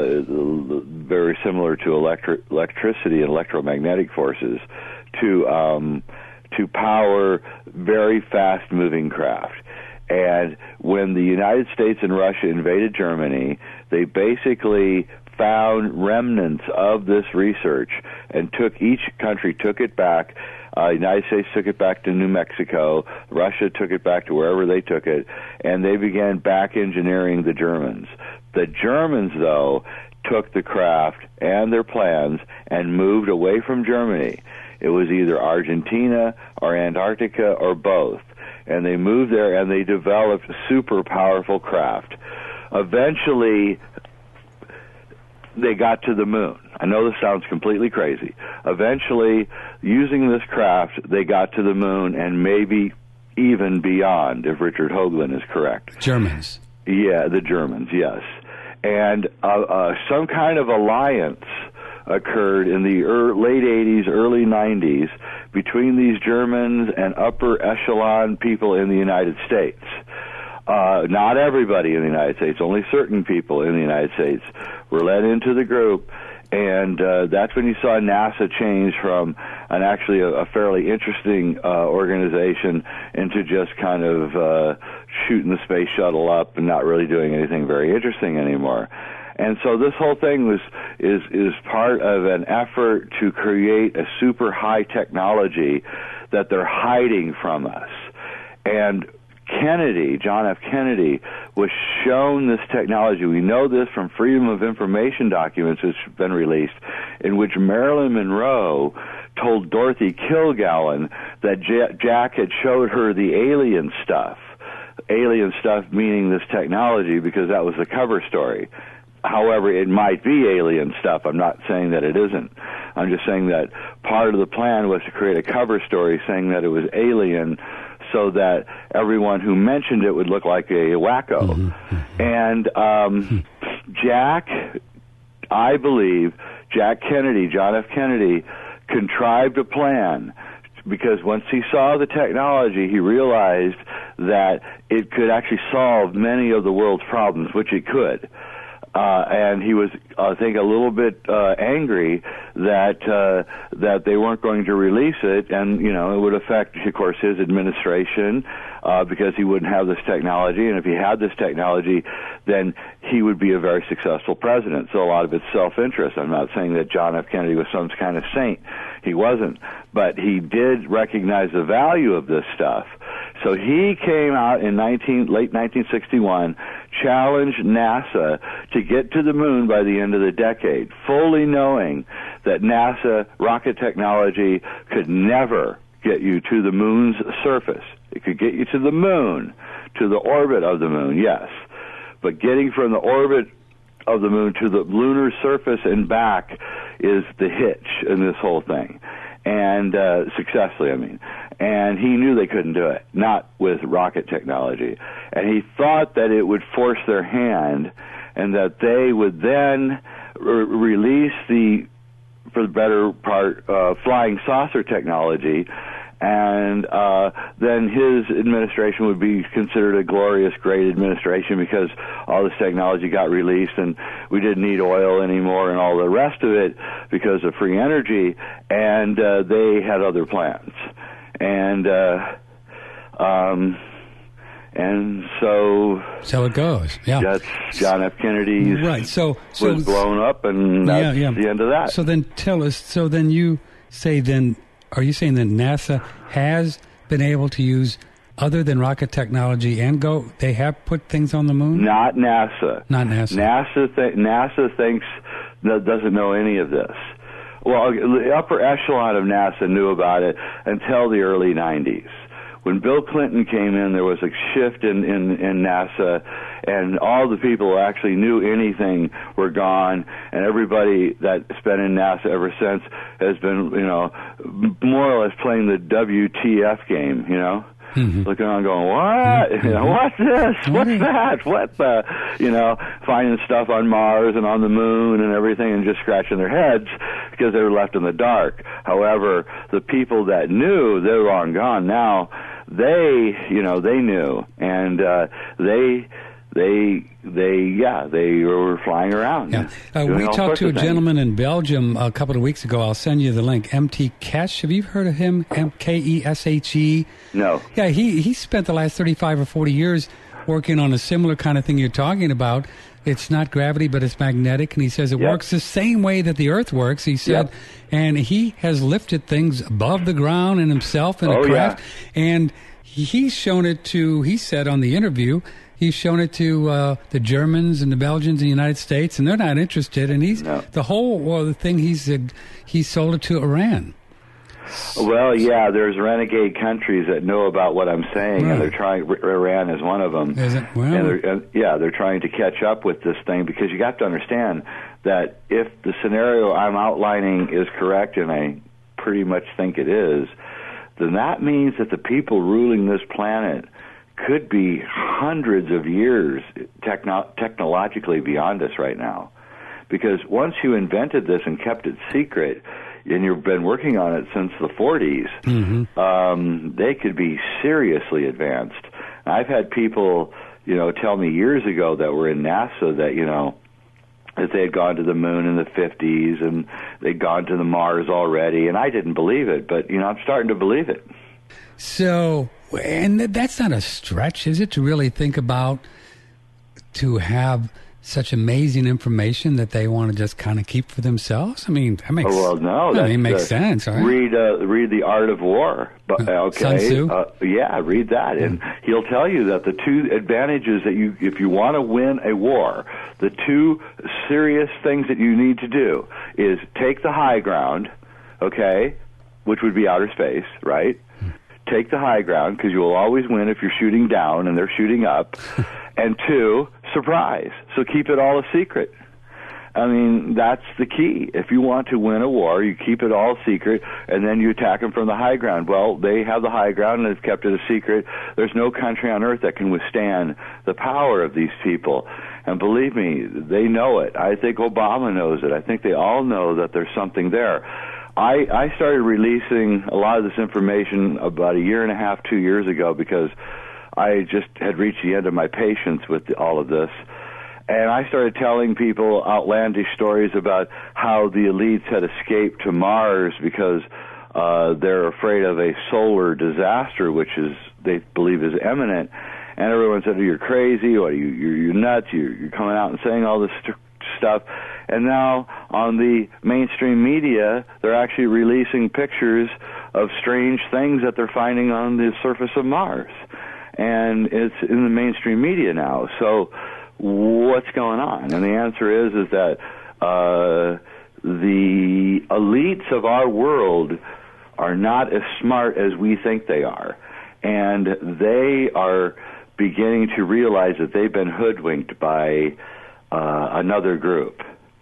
very similar to electric, electricity and electromagnetic forces, to um, to power very fast-moving craft. And when the United States and Russia invaded Germany, they basically found remnants of this research and took each country took it back. Uh, the United States took it back to New Mexico. Russia took it back to wherever they took it, and they began back engineering the Germans. The Germans, though, took the craft and their plans and moved away from Germany. It was either Argentina or Antarctica or both. And they moved there and they developed super powerful craft. Eventually, they got to the moon. I know this sounds completely crazy. Eventually, using this craft, they got to the moon and maybe even beyond, if Richard Hoagland is correct. Germans. Yeah, the Germans, yes. And uh, uh, some kind of alliance occurred in the er- late eighties, early nineties between these Germans and upper echelon people in the United States. Uh, not everybody in the United States, only certain people in the United States were let into the group, and uh, that's when you saw NASA change from an actually a, a fairly interesting uh, organization into just kind of uh, shooting the space shuttle up and not really doing anything very interesting anymore. And so this whole thing was is is part of an effort to create a super high technology that they're hiding from us. And Kennedy, John F. Kennedy, was shown this technology. We know this from Freedom of Information documents which have been released, in which Marilyn Monroe told Dorothy Kilgallen that J- Jack had showed her the alien stuff. Alien stuff meaning this technology, because that was the cover story. However, it might be alien stuff. I'm not saying that it isn't. I'm just saying that part of the plan was to create a cover story saying that it was alien, so that everyone who mentioned it would look like a wacko. Mm-hmm. And um, Jack, I believe, Jack Kennedy, John F. Kennedy, contrived a plan, because once he saw the technology, he realized that it could actually solve many of the world's problems, which it could. Uh, and he was, I think, a little bit uh, angry that uh, that they weren't going to release it, and you know it would affect, of course, his administration uh, because he wouldn't have this technology, and if he had this technology, then he would be a very successful president. So a lot of it's self-interest. I'm not saying that John F. Kennedy was some kind of saint. He wasn't, but he did recognize the value of this stuff. So he came out in nineteen, late nineteen sixty-one, challenged NASA to get to the moon by the end of the decade, fully knowing that NASA rocket technology could never get you to the moon's surface. It could get you to the moon, to the orbit of the moon, yes. But getting from the orbit of the moon to the lunar surface and back is the hitch in this whole thing. And uh, successfully, I mean. And he knew they couldn't do it, not with rocket technology. And he thought that it would force their hand, and that they would then re- release the, for the better part, uh, flying saucer technology, and uh, then his administration would be considered a glorious, great administration, because all this technology got released and we didn't need oil anymore and all the rest of it because of free energy, and uh, they had other plans. And uh, um, and so so it goes. Yeah, that's John F. Kennedy's right. So, so was blown up, and that's yeah, yeah. the end of that. So then tell us. So then you say then. Are you saying that NASA has been able to use other than rocket technology and go? They have put things on the moon? Not NASA. Not NASA. NASA. Th- NASA thinks doesn't know any of this. Well, the upper echelon of NASA knew about it until the early nineties. When Bill Clinton came in, there was a shift in, in, in NASA, and all the people who actually knew anything were gone, and everybody that's been in NASA ever since has been, you know, more or less playing the W T F game, you know? Mm-hmm. Looking around going, what? Mm-hmm. You know, what's this? What's mm-hmm. that? What the? You know, finding stuff on Mars and on the moon and everything and just scratching their heads because they were left in the dark. However, the people that knew, they're long gone now. They, you know, they knew, and uh, they, they, they, yeah, they were flying around. Yeah. Uh, we talked to a gentleman in Belgium a couple of weeks ago. I'll send you the link. M T Keshe. Have you heard of him? M K E S H E. No. Yeah, he he spent the last thirty-five or forty years working on a similar kind of thing you're talking about. It's not gravity, but it's magnetic, and he says it yep. works the same way that the Earth works, he said, yep. and he has lifted things above the ground and himself in oh, a craft, yeah. and he's shown it to, he said on the interview, he's shown it to uh, the Germans and the Belgians in the United States, and they're not interested, and he's, no. the whole well, the thing, he's, uh, he sold it to Iran. Well, yeah, there's renegade countries that know about what I'm saying, right. and they're trying. Iran is one of them. Is it? Well, and they're, and, yeah, they're trying to catch up with this thing, because you got to understand that if the scenario I'm outlining is correct, and I pretty much think it is, then that means that the people ruling this planet could be hundreds of years techno- technologically beyond us right now. Because once you invented this and kept it secret, and you've been working on it since the forties, mm-hmm. um, they could be seriously advanced. I've had people, you know, tell me years ago that were in NASA that, you know, that they had gone to the moon in the fifties and they'd gone to the Mars already, and I didn't believe it, but, you know, I'm starting to believe it. So, and that's not a stretch, is it, to really think about, to have such amazing information that they want to just kind of keep for themselves? I mean, that makes, oh, well, no, I mean, it makes uh, sense, right? Read, uh, read The Art of War. But, okay, Sun Tzu? Uh, yeah, read that, and he'll tell you that the two advantages that you, if you want to win a war, the two serious things that you need to do is take the high ground, okay, which would be outer space, right? Take the high ground, because you will always win if you're shooting down and they're shooting up. And two, surprise. So keep it all a secret. I mean, that's the key. If you want to win a war, you keep it all secret, and then you attack them from the high ground. Well, they have the high ground, and they've kept it a secret. There's no country on earth that can withstand the power of these people. And believe me, they know it. I think Obama knows it. I think they all know that there's something there. I, I started releasing a lot of this information about a year and a half, two years ago, because I just had reached the end of my patience with all of this. And I started telling people outlandish stories about how the elites had escaped to Mars because uh, they're afraid of a solar disaster, which is they believe is imminent. And everyone said, "You're crazy, or you, you're, you're nuts, you're, you're coming out and saying all this st- stuff." And now on the mainstream media, they're actually releasing pictures of strange things that they're finding on the surface of Mars. And it's in the mainstream media now. So what's going on? And the answer is is that uh, the elites of our world are not as smart as we think they are. And they are beginning to realize that they've been hoodwinked by uh, another group.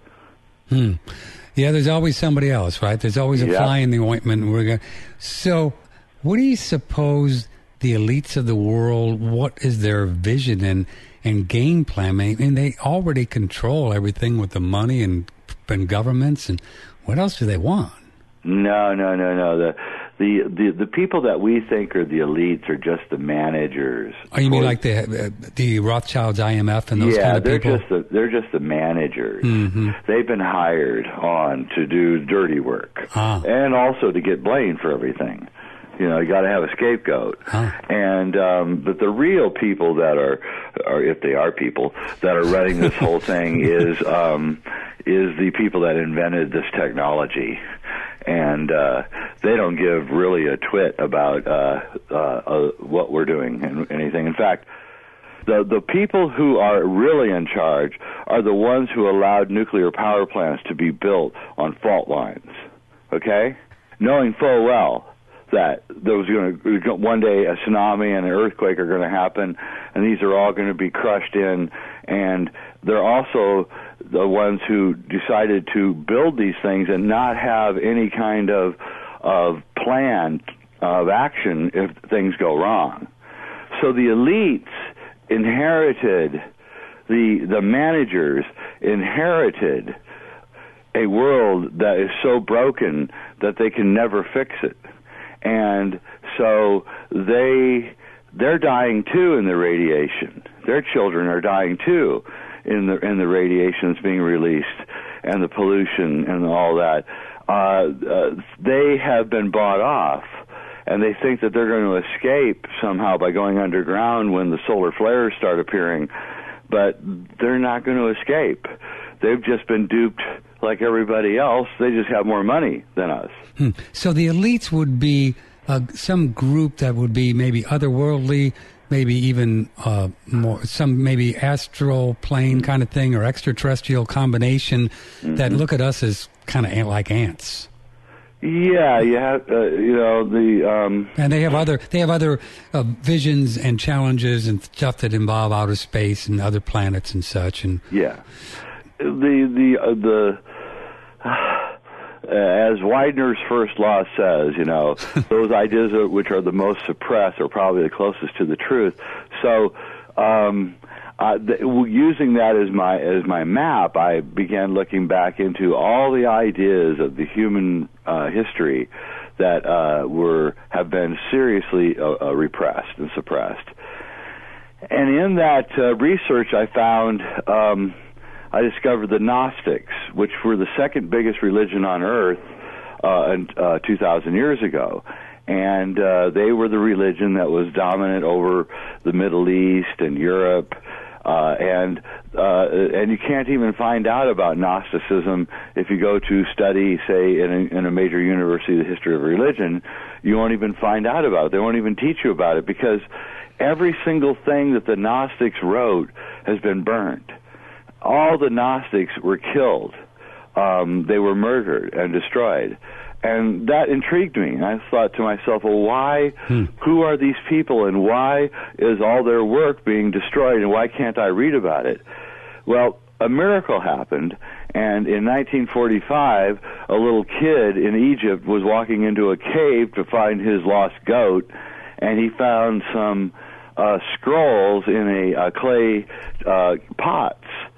Hmm. Yeah, there's always somebody else, right? There's always a yep. fly in the ointment. We're gonna, so what do you suppose the elites of the world, what is their vision and, and game plan? I mean, they already control everything with the money and, and governments, and what else do they want? No, no, no, no. The, the the the people that we think are the elites are just the managers. Oh, you mean like the uh, the Rothschilds, I M F, and those yeah, kind of they're people? just the, they're just the managers. Mm-hmm. They've been hired on to do dirty work, ah. and also to get blamed for everything. You know, you got to have a scapegoat. Huh. And um, but the real people that are, are, if they are people that are running this whole thing, is um, is the people that invented this technology, and uh, they don't give really a twit about uh, uh, uh, what we're doing and anything. In fact, the the people who are really in charge are the ones who allowed nuclear power plants to be built on fault lines. Okay, knowing full well that there was going to one day a tsunami and an earthquake are going to happen, and these are all going to be crushed in. And they're also the ones who decided to build these things and not have any kind of of plan of action if things go wrong. So the elites inherited, the the managers inherited a world that is so broken that they can never fix it. And so they they're dying too in the radiation. Their children are dying too in the in the radiation that's being released and the pollution and all that. Uh, uh, they have been bought off, and they think that they're going to escape somehow by going underground when the solar flares start appearing. But they're not going to escape. They've just been duped like everybody else. They just have more money than us. Hmm. So the elites would be uh, some group that would be maybe otherworldly, maybe even uh, more some maybe astral plane kind of thing or extraterrestrial combination mm-hmm. that look at us as kind of like ants. Yeah, you have uh, you know the um, and they have other they have other uh, visions and challenges and stuff that involve outer space and other planets and such. And yeah. the the uh, the uh, as Widener's first law says, you know, those ideas are, which are the most suppressed are probably the closest to the truth. So, um, uh, the, using that as my as my map, I began looking back into all the ideas of the human uh, history that uh, were have been seriously uh, uh, repressed and suppressed. And in that uh, research, I found. Um, I discovered the Gnostics, which were the second biggest religion on earth uh, in, uh, two thousand years ago. And uh, they were the religion that was dominant over the Middle East and Europe. Uh, and uh, and you can't even find out about Gnosticism if you go to study, say, in a, in a major university, the history of religion. You won't even find out about it. They won't even teach you about it because every single thing that the Gnostics wrote has been burned. All the Gnostics were killed. Um, they were murdered and destroyed. And that intrigued me. I thought to myself, well, why, hmm. who are these people, and why is all their work being destroyed, and why can't I read about it? Well, a miracle happened, and in nineteen forty-five, a little kid in Egypt was walking into a cave to find his lost goat, and he found some uh, scrolls in a uh, clay uh, pots.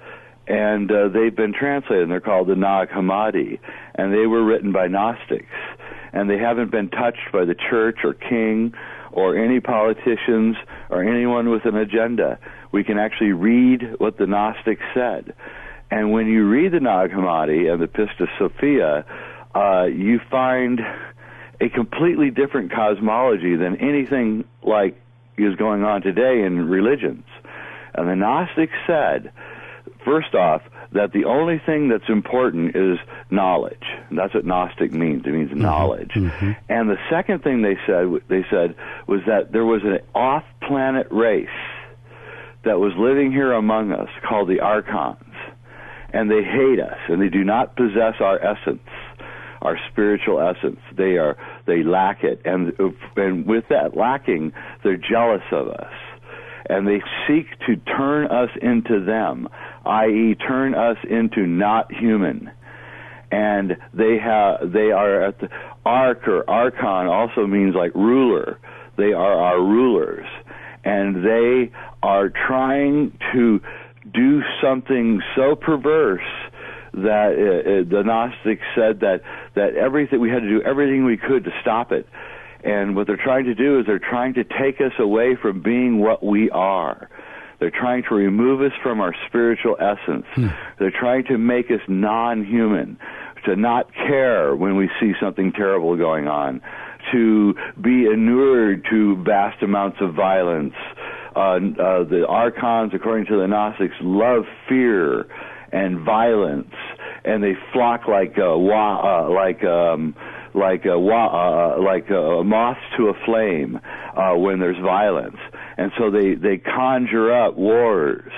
And uh, they've been translated, and they're called the Nag Hammadi, and they were written by Gnostics, and they haven't been touched by the church or king or any politicians or anyone with an agenda. We can actually read what the Gnostics said. And when you read the Nag Hammadi and the Pistis Sophia, uh, you find a completely different cosmology than anything like is going on today in religions. And the Gnostics said, first off, that the only thing that's important is knowledge. And that's what Gnostic means. It means mm-hmm. knowledge. Mm-hmm. And the second thing they said, they said was that there was an off-planet race that was living here among us called the Archons. And they hate us, and they do not possess our essence, our spiritual essence. They are they lack it. And, and with that lacking, they're jealous of us. And they seek to turn us into them, that is, turn us into not human. And they have, they are at the arch or archon also means like ruler. They are our rulers, and they are trying to do something so perverse that uh, the Gnostics said that that everything we had to do everything we could to stop it. And what they're trying to do is they're trying to take us away from being what we are. They're trying to remove us from our spiritual essence. Hmm. They're trying to make us non-human, to not care when we see something terrible going on, to be inured to vast amounts of violence. Uh, uh, the Archons, according to the Gnostics, love fear and violence, and they flock like uh, wa- uh, like um, like uh, wa- uh, like uh, moths to a flame uh, when there's violence. And so they, they conjure up wars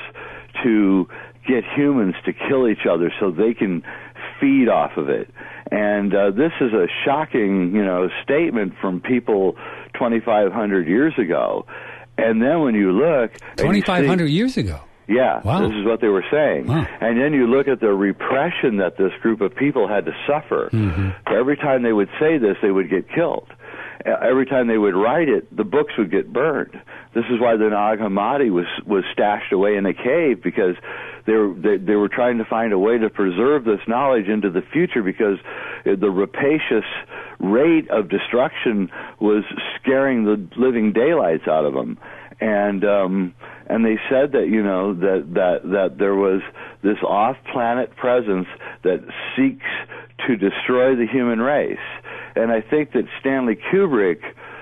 to get humans to kill each other so they can feed off of it. And uh, this is a shocking, you know, statement from people twenty-five hundred years ago. And then when you look... twenty-five hundred years ago? Yeah, wow. This is what they were saying. Wow. And then you look at the repression that this group of people had to suffer. Mm-hmm. Every time they would say this, they would get killed. Every time they would write it, the books would get burned. This is why the Nag Hammadi was was stashed away in a cave, because they were they, they were trying to find a way to preserve this knowledge into the future, because the rapacious rate of destruction was scaring the living daylights out of them. And um, and they said that you know that that that there was this off-planet presence that seeks to destroy the human race. And I think that Stanley Kubrick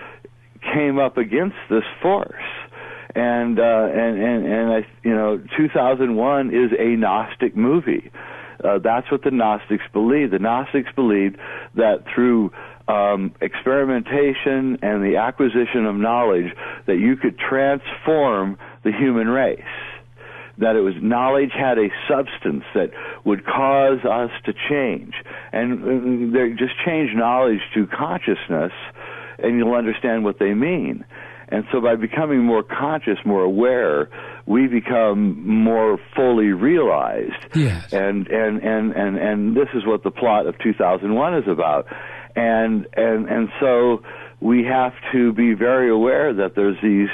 came up against this force, and uh, and and and I, you know, two thousand one is a Gnostic movie. Uh, that's what the Gnostics believed. The Gnostics believed that through um, experimentation and the acquisition of knowledge, that you could transform the human race. That it was knowledge had a substance that would cause us to change. And they just change knowledge to consciousness, and you'll understand what they mean. And so by becoming more conscious, more aware, we become more fully realized. Yes. And, and, and, and, and this is what the plot of two thousand one is about. And, and, and so we have to be very aware that there's these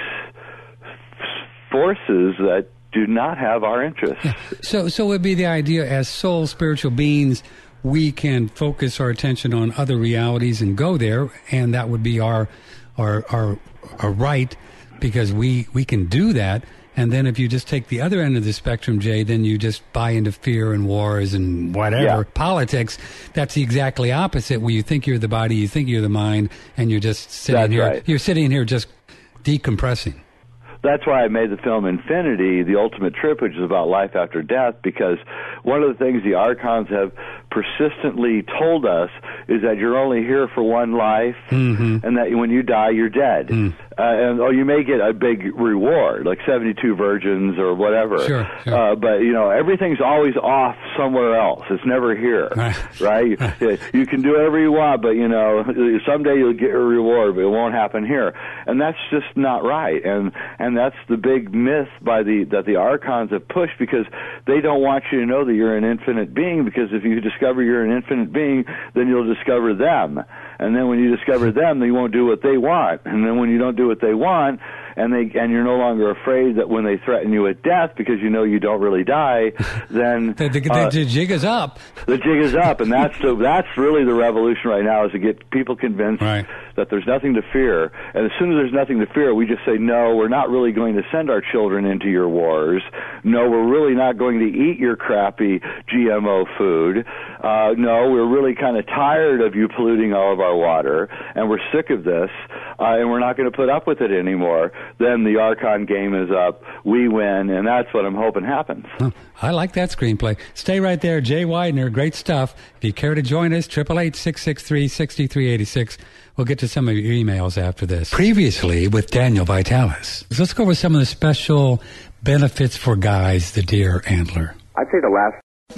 forces that do not have our interests. Yeah. So, so it would be the idea as soul, spiritual beings, we can focus our attention on other realities and go there, and that would be our, our, our, our right, because we, we can do that. And then if you just take the other end of the spectrum, Jay, then you just buy into fear and wars and whatever. Yeah. Politics, that's the exactly opposite, where you think you're the body, you think you're the mind, and you're just sitting That's here. right. You're sitting here just decompressing. That's why I made the film Infinity, The Ultimate Trip, which is about life after death, because one of the things the Archons have persistently told us is that you're only here for one life, mm-hmm. and that when you die, you're dead. Mm. Uh, and oh, you may get a big reward, like seventy-two virgins or whatever. Sure, sure. Uh, but, you know, everything's always off somewhere else. It's never here, right? You, you can do whatever you want, but, you know, someday you'll get a reward, but it won't happen here. And that's just not right. And and that's the big myth by the that the Archons have pushed, because they don't want you to know that you're an infinite being, because if you discover you're an infinite being, then you'll discover them. And then when you discover them, then you won't do what they want. And then when you don't do what they want, and they and you're no longer afraid that when they threaten you with death because you know you don't really die, then the, the, the, uh, the jig is up. The jig is up, and that's the, that's really the revolution right now, is to get people convinced right. that there's nothing to fear. And as soon as there's nothing to fear, we just say, no, we're not really going to send our children into your wars. No, we're really not going to eat your crappy G M O food. Uh, no, we're really kind of tired of you polluting all of our water, and we're sick of this, uh, and we're not going to put up with it anymore. Then the Archon game is up, we win, and that's what I'm hoping happens. Huh. I like that screenplay. Stay right there, Jay Weidner, great stuff. If you care to join us, eight eight eight, six six three, six three eight six. We'll get to some of your emails after this. Previously with Daniel Vitalis. Let's go over some of the special benefits for guys, the deer antler. I'd say the last...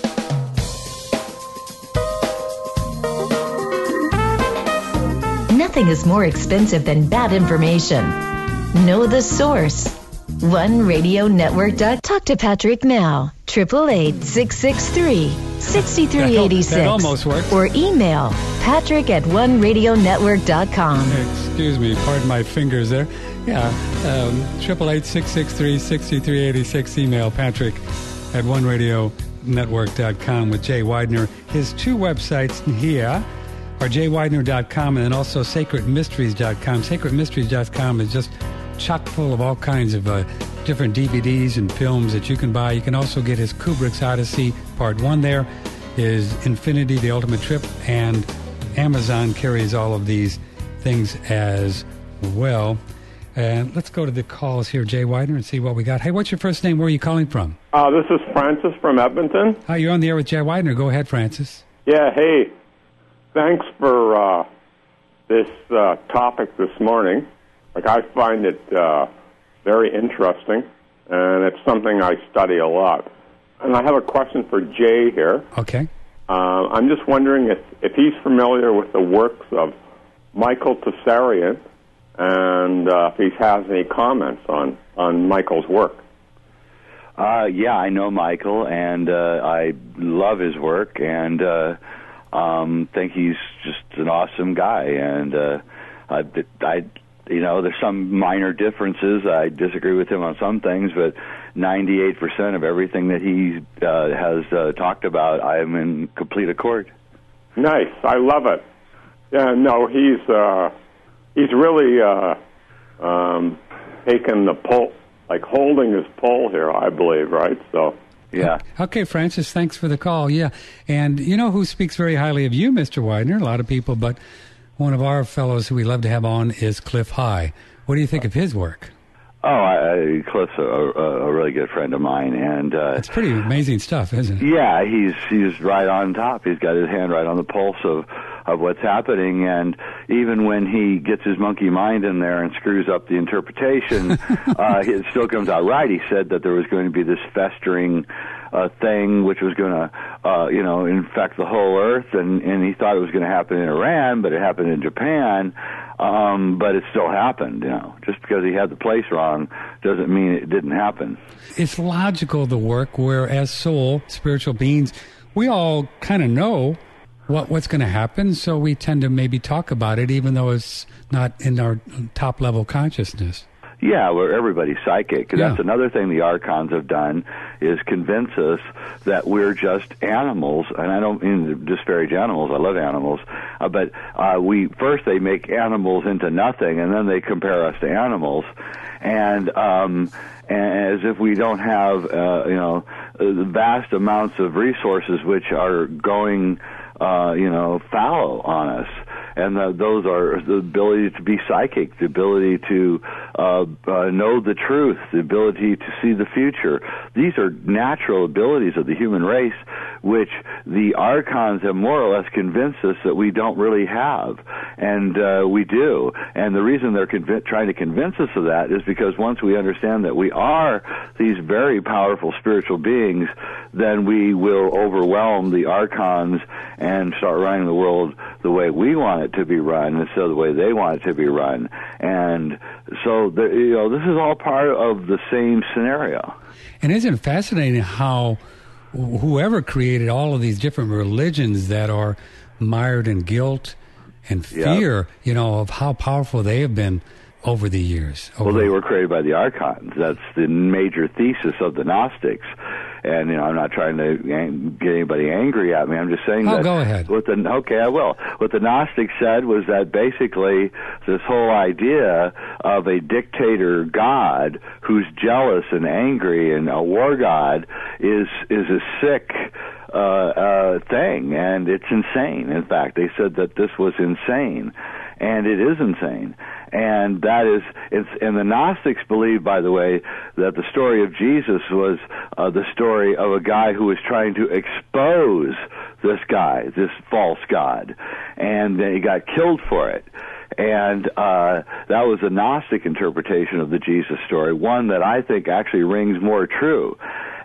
Nothing is more expensive than bad information. Know the source. one radio network dot com. Talk to Patrick now. eight eight eight, six six three, six three eight six. That almost worked. Or email Patrick at one radio network dot com. Excuse me, pardon my fingers there. Yeah, um, eight eight eight, six six three, six three eight six. Email Patrick at one radio network dot com with Jay Weidner. His two websites here are jay weidner dot com and then also sacred mysteries dot com. sacred mysteries dot com is just chock full of all kinds of uh, different D V Ds and films that you can buy. You can also get his Kubrick's Odyssey Part one there, his Infinity, The Ultimate Trip, and Amazon carries all of these things as well. And let's go to the calls here, Jay Weidner, and see what we got. Hey, what's your first name? Where are you calling from? Uh, this is Francis from Edmonton. Hi, you're on the air with Jay Weidner. Go ahead, Francis. Yeah, hey. Thanks for uh, this uh, topic this morning. Like, I find it uh, very interesting, and it's something I study a lot. And I have a question for Jay here. Okay. Uh, I'm just wondering if, if he's familiar with the works of Michael Tsarion, and uh, if he has any comments on, on Michael's work. Uh, yeah, I know Michael, and uh, I love his work, and uh, um, think he's just an awesome guy. And uh, I, I, you know, there's some minor differences. I disagree with him on some things, but ninety-eight percent of everything that he uh, has uh, talked about, I am in complete accord. Nice. I love it. Yeah, no, he's uh, he's really uh, um, taken the pull, like holding his pole here, I believe, right? So, yeah. Okay, Francis, thanks for the call. Yeah, and you know who speaks very highly of you, Mister Weidner? A lot of people, but one of our fellows who we love to have on is Cliff High. What do you think of his work? Oh, I, Cliff's a, a, a really good friend of mine, and uh, it's pretty amazing stuff, isn't it? Yeah, he's he's right on top. He's got his hand right on the pulse of of what's happening, and even when he gets his monkey mind in there and screws up the interpretation, uh, it still comes out right. He said that there was going to be this festering uh, thing which was going to, uh, you know, infect the whole earth, and, and he thought it was going to happen in Iran, but it happened in Japan. Um, but it still happened, you know. Just because he had the place wrong doesn't mean it didn't happen. It's logical, the work, where as soul, spiritual beings, we all kind of know what what's going to happen, so we tend to maybe talk about it, even though it's not in our top-level consciousness. Yeah, where everybody's psychic. Yeah. That's another thing the archons have done, is convince us that we're just animals. And I don't mean to disparage animals. I love animals. Uh, but uh, we first they make animals into nothing, and then they compare us to animals. And um, as if we don't have, uh, you know, vast amounts of resources which are going, uh, you know, fallow on us. And uh, those are the ability to be psychic, the ability to uh, uh, know the truth, the ability to see the future. These are natural abilities of the human race, which the archons have more or less convinced us that we don't really have. And uh, we do. And the reason they're conv- trying to convince us of that is because once we understand that we are these very powerful spiritual beings, then we will overwhelm the archons and start running the world the way we want it to be run instead of the way they want it to be run. And so, the, you know, this is all part of the same scenario. And isn't it fascinating how whoever created all of these different religions that are mired in guilt and fear, yep. you know, of how powerful they have been over the years. Over well, they were created by the archons. That's the major thesis of the Gnostics. And, you know, I'm not trying to get anybody angry at me. I'm just saying oh, that... go ahead. What the, okay, I will. What the Gnostics said was that basically this whole idea of a dictator god who's jealous and angry and a war god is is a sick uh, uh, thing, and it's insane. In fact, they said that this was insane, and it is insane. And that is, it's, and the Gnostics believe, by the way, that the story of Jesus was uh, the story of a guy who was trying to expose this guy, this false god, and he got killed for it. And uh, that was a Gnostic interpretation of the Jesus story, one that I think actually rings more true.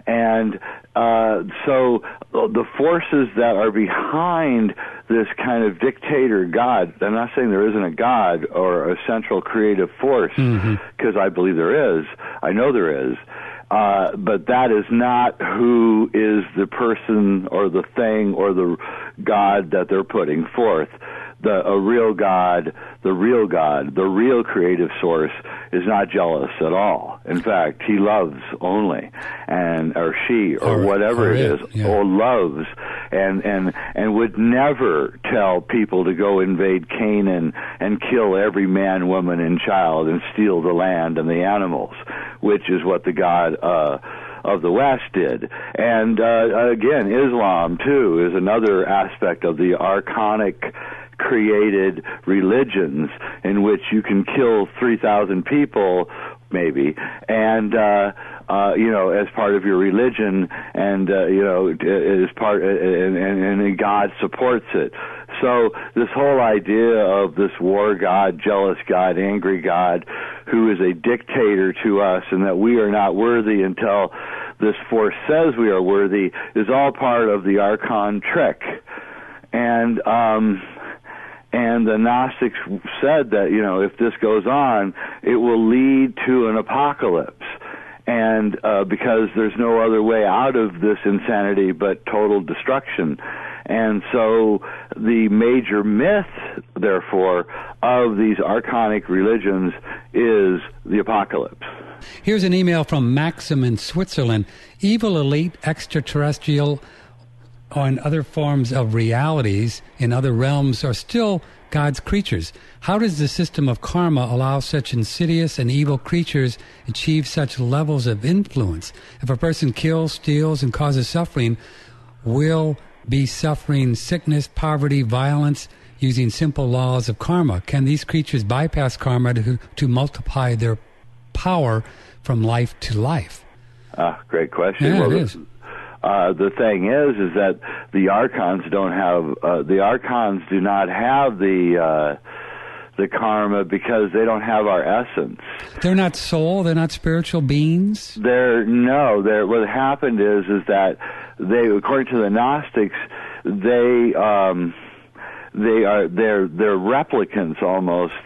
And uh, so the forces that are behind this kind of dictator God, I'm not saying there isn't a God or a central creative force, because mm-hmm. I believe there is. I know there is. Uh, but that is not who is the person or the thing or the God that they're putting forth. The, a real God, the real God, the real creative source is not jealous at all. In fact, he loves only, and or she or, or whatever or it is, yeah. or loves, and and and would never tell people to go invade Canaan and kill every man, woman, and child and steal the land and the animals, which is what the God uh, of the West did. And uh, again, Islam too is another aspect of the archonic created religions in which you can kill three thousand people, maybe, and, uh, uh, you know, as part of your religion, and, uh, you know, as part, and, and, and God supports it. So this whole idea of this war God, jealous God, angry God, who is a dictator to us and that we are not worthy until this force says we are worthy, is all part of the Archon trick. And, um... And the Gnostics said that, you know, if this goes on, it will lead to an apocalypse. And uh, because there's no other way out of this insanity but total destruction. And so the major myth, therefore, of these archonic religions is the apocalypse. Here's an email from Maxim in Switzerland. Evil, elite, extraterrestrial, and other forms of realities in other realms are still God's creatures. How does the system of karma allow such insidious and evil creatures achieve such levels of influence? If a person kills, steals, and causes suffering, will be suffering sickness, poverty, violence, using simple laws of karma. Can these creatures bypass karma to, to multiply their power from life to life? Ah, great question. Yeah, well, it is. Uh, the thing is, is that the archons don't have, uh, the archons do not have the, uh, the karma because they don't have our essence. They're not soul, they're not spiritual beings? They're, no, they're, what happened is, is that they, according to the Gnostics, they, um, they are, they're, they're replicants almost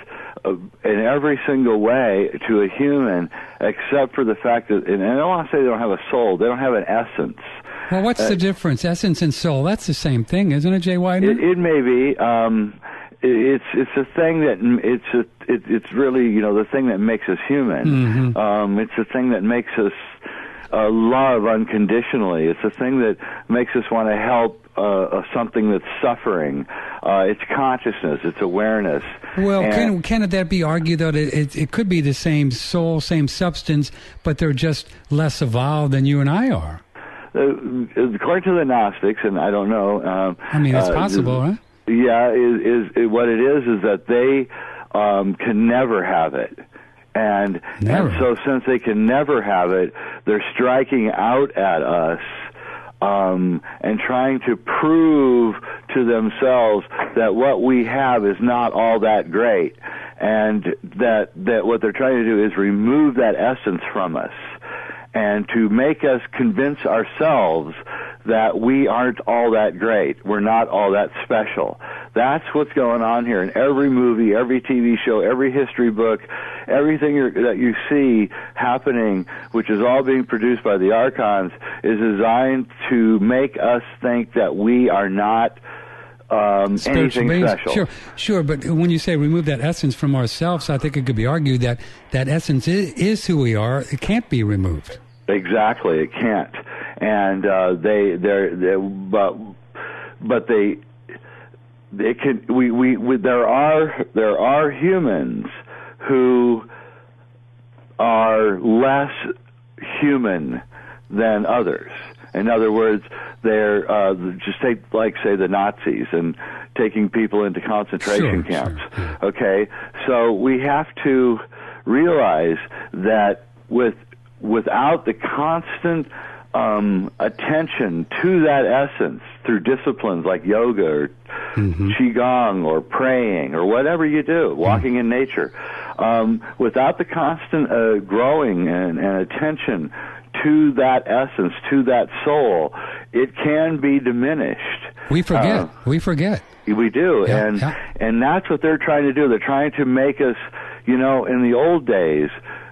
in every single way to a human, except for the fact that, and I don't want to say they don't have a soul, they don't have an essence. Well, what's uh, the difference? Essence and soul, that's the same thing, isn't it, Jay Weidner? It, it may be. Um, it, it's it's a thing that, it's a, it, it's really, you know, the thing that makes us human. Mm-hmm. Um, it's the thing that makes us uh, love unconditionally. It's the thing that makes us want to help Uh, something that's suffering. Uh, it's consciousness. It's awareness. Well, and can can that be argued that it, it it could be the same soul, same substance, but they're just less evolved than you and I are? Uh, according to the Gnostics, and I don't know. Um, I mean, it's uh, possible, huh? Yeah, is, is, is what it is is that they um, can never have it. And, never. and so since they can never have it, they're striking out at us. Um, and trying to prove to themselves that what we have is not all that great, and that that what they're trying to do is remove that essence from us, and to make us convince ourselves that we aren't all that great, we're not all that special. That's what's going on here in every movie, every T V show, every history book, everything you're, that you see happening, which is all being produced by the Archons, is designed to make us think that we are not um, anything beings. special. Sure, sure, but when you say remove that essence from ourselves, I think it could be argued that that essence is, is who we are. It can't be removed. Exactly, it can't. And uh, they, they're, they're, but, but they, they can. We, we, we, there are, there are humans who are less human than others. In other words, they're uh, just take, like, say, the Nazis and taking people into concentration sure, camps. Sure, yeah. Okay, so we have to realize that with without the constant um, attention to that essence through disciplines like yoga or mm-hmm. qigong or praying or whatever you do, walking mm. in nature, um, without the constant uh, growing and, and attention to that essence, to that soul, it can be diminished. We forget. Uh, we forget. We do, yeah, and yeah. and that's what they're trying to do. They're trying to make us, you know, in the old days,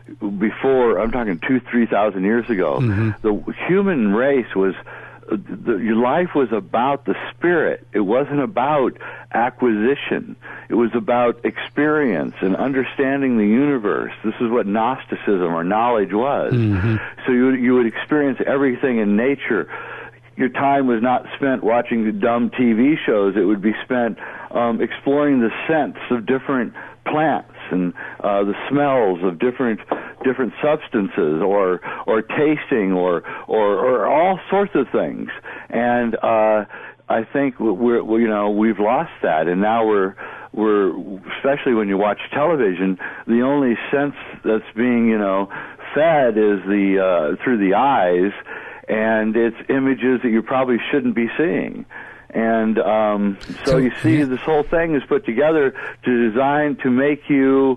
before, I'm talking two, three thousand years ago, mm-hmm. the human race was, the, your life was about the spirit. It wasn't about acquisition. It was about experience and understanding the universe. This is what Gnosticism or knowledge was. Mm-hmm. So you you would experience everything in nature. Your time was not spent watching dumb T V shows. It would be spent um, exploring the scents of different plants and uh, the smells of different different substances, or or tasting, or or, or all sorts of things. And uh, I think we're, we, you know we've lost that, and now we're we're especially when you watch television, the only sense that's being you know fed is the uh, through the eyes, and it's images that you probably shouldn't be seeing. And um, so, so you see, yeah. this whole thing is put together to design to make you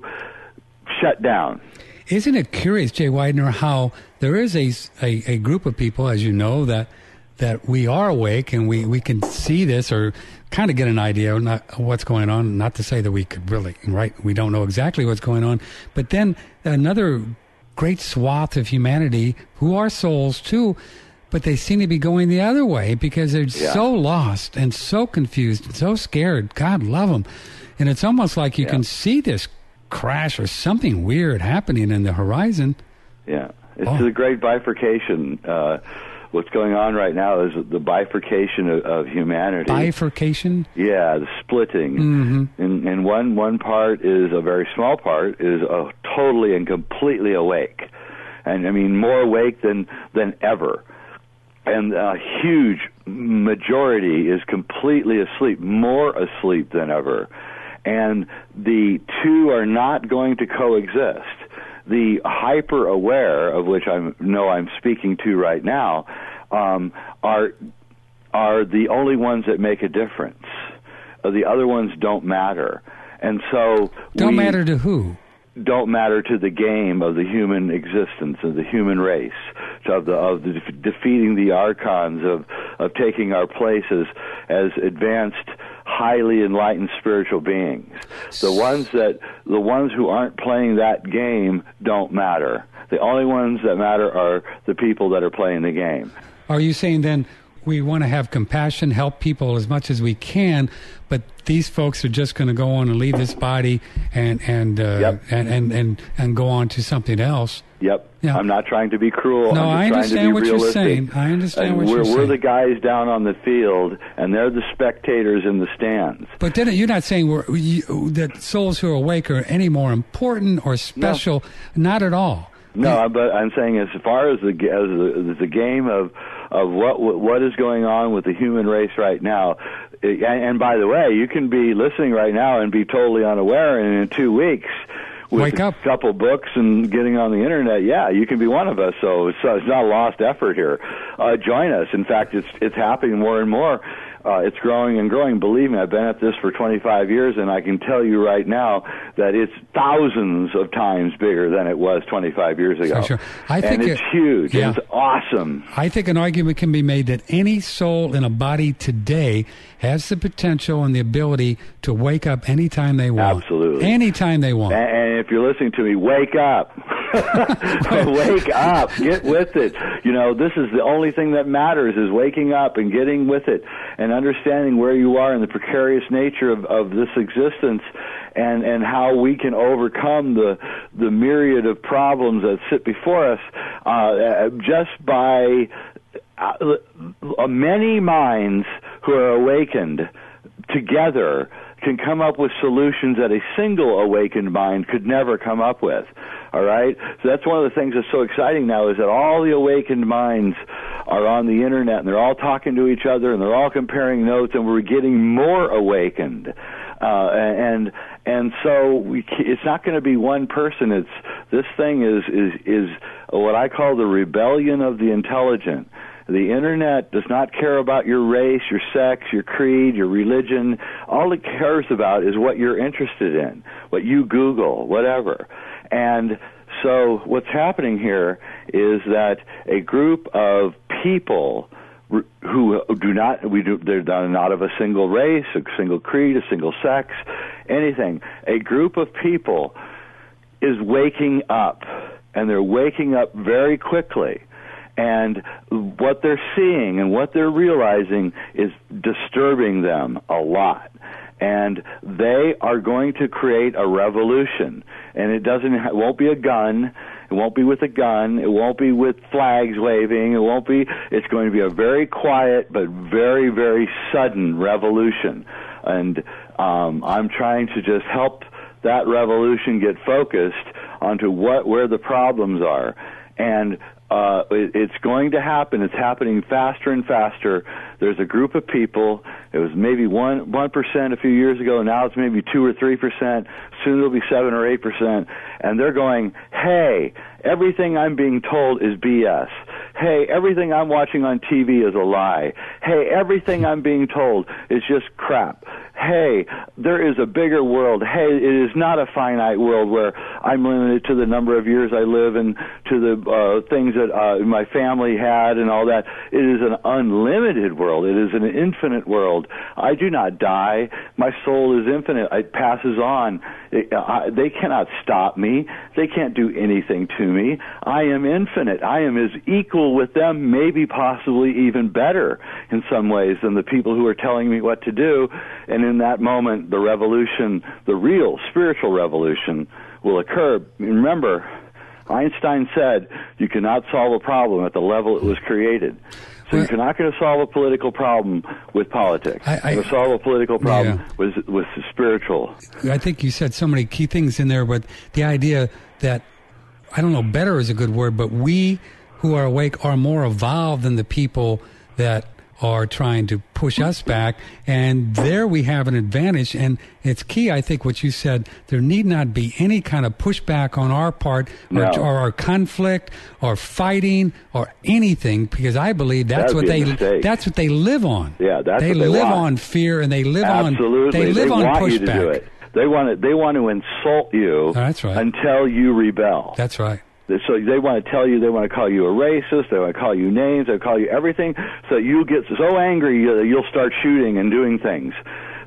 shut down. Isn't it curious, Jay Weidner, how there is a, a, a group of people, as you know, that that we are awake and we, we can see this or kind of get an idea of not, what's going on. Not to say that we could really, right, we don't know exactly what's going on. But then another great swath of humanity who are souls too, but they seem to be going the other way because they're yeah. so lost and so confused and so scared. God love them. And it's almost like you yeah. can see this crash or something weird happening in the horizon. Yeah. It's oh. the great bifurcation. Uh, what's going on right now is the bifurcation of, of humanity. Bifurcation? Yeah, the splitting. Mm-hmm. And, and one, one part is, a very small part, is uh, totally and completely awake. And, I mean, more awake than, than ever. And a huge majority is completely asleep, more asleep than ever. And the two are not going to coexist. The hyper-aware, of which I know I'm speaking to right now, um, are are the only ones that make a difference. Uh, the other ones don't matter. And so Don't we, matter to who? Don't matter to the game of the human existence, of the human race, of the of the defeating the archons, of of taking our places as advanced highly enlightened spiritual beings. The ones that the ones who aren't playing that game don't matter. The only ones that matter are the people that are playing the game. Are you saying then we want to have compassion, help people as much as we can, but these folks are just going to go on and leave this body and and uh, yep. and, and, and and go on to something else? Yep. Yeah. I'm not trying to be cruel. No, I'm just I trying understand to be what realistic. you're saying. I understand and what we're, you're saying. We're the guys down on the field, and they're the spectators in the stands. But then you're not saying we're, you, that souls who are awake are any more important or special. No. Not at all. No, but I'm saying as far as the as the, as the game of of what what is going on with the human race right now. And, and by the way, you can be listening right now and be totally unaware, and in two weeks, with Wake a up. couple books and getting on the internet, yeah, you can be one of us. So it's, it's not a lost effort here. Uh, join us. In fact, it's it's happening more and more. Uh, it's growing and growing. Believe me, I've been at this for twenty-five years, and I can tell you right now that it's thousands of times bigger than it was twenty-five years ago. Sure, sure. I think and it's it, huge. Yeah. It's awesome. I think an argument can be made that any soul in a body today has the potential and the ability to wake up anytime they want. Absolutely. Anytime they want. And, and if you're listening to me, wake up. Wake up. Get with it. You know, this is the only thing that matters is waking up and getting with it and understanding where you are in the precarious nature of, of this existence and, and how we can overcome the the myriad of problems that sit before us uh, just by uh, many minds who are awakened together can come up with solutions that a single awakened mind could never come up with. All right? So that's one of the things that's so exciting now is that all the awakened minds are on the internet and they're all talking to each other and they're all comparing notes and we're getting more awakened. Uh, and and so we, it's not going to be one person. It's this thing is, is is what I call the rebellion of the intelligent. The internet does not care about your race, your sex, your creed, your religion. All it cares about is what you're interested in, what you Google, whatever. And so what's happening here is that a group of people who do not, we do, they're not of a single race, a single creed, a single sex, anything. A group of people is waking up, and they're waking up very quickly. And what they're seeing and what they're realizing is disturbing them a lot. And they are going to create a revolution. And it doesn't, it won't be a gun. It won't be with a gun. It won't be with flags waving. It won't be, it's going to be a very quiet but very, very sudden revolution. And um, I'm trying to just help that revolution get focused onto what, where the problems are. And Uh, it, it's going to happen. It's happening faster and faster. There's a group of people. It was maybe one one percent a few years ago. Now it's maybe two or three percent. Soon it'll be seven or eight percent. And they're going, "Hey, everything I'm being told is B S. Hey, everything I'm watching on T V is a lie. Hey, everything I'm being told is just crap. Hey, there is a bigger world. Hey, it is not a finite world where I'm limited to the number of years I live and to the uh, things that uh, my family had and all that. It is an unlimited world. It is an infinite world. I do not die. My soul is infinite. It passes on. It, uh, they cannot stop me. They can't do anything to me. I am infinite. I am as equal with them, maybe possibly even better in some ways than the people who are telling me what to do. And in that moment, the revolution, the real spiritual revolution, will occur. Remember, Einstein said you cannot solve a problem at the level it was created. So well, you're not going to solve a political problem with politics. I, I, you're going to solve a political problem yeah. with with spiritual. I think you said so many key things in there, but the idea that, I don't know, better is a good word, but we who are awake are more evolved than the people that are trying to push us back, and there we have an advantage. And it's key, I think, what you said. There need not be any kind of pushback on our part, no. or, or our conflict, or fighting, or anything, because I believe that's That'd what they mistake. that's what they live on. Yeah, that's they what they live want. on fear, and they live Absolutely. on they live they on want pushback. You to do it. They want to, they want to insult you Oh, that's right. until you rebel. That's right. So they want to tell you, they want to call you a racist, they want to call you names, they call you everything, so you get so angry you'll start shooting and doing things.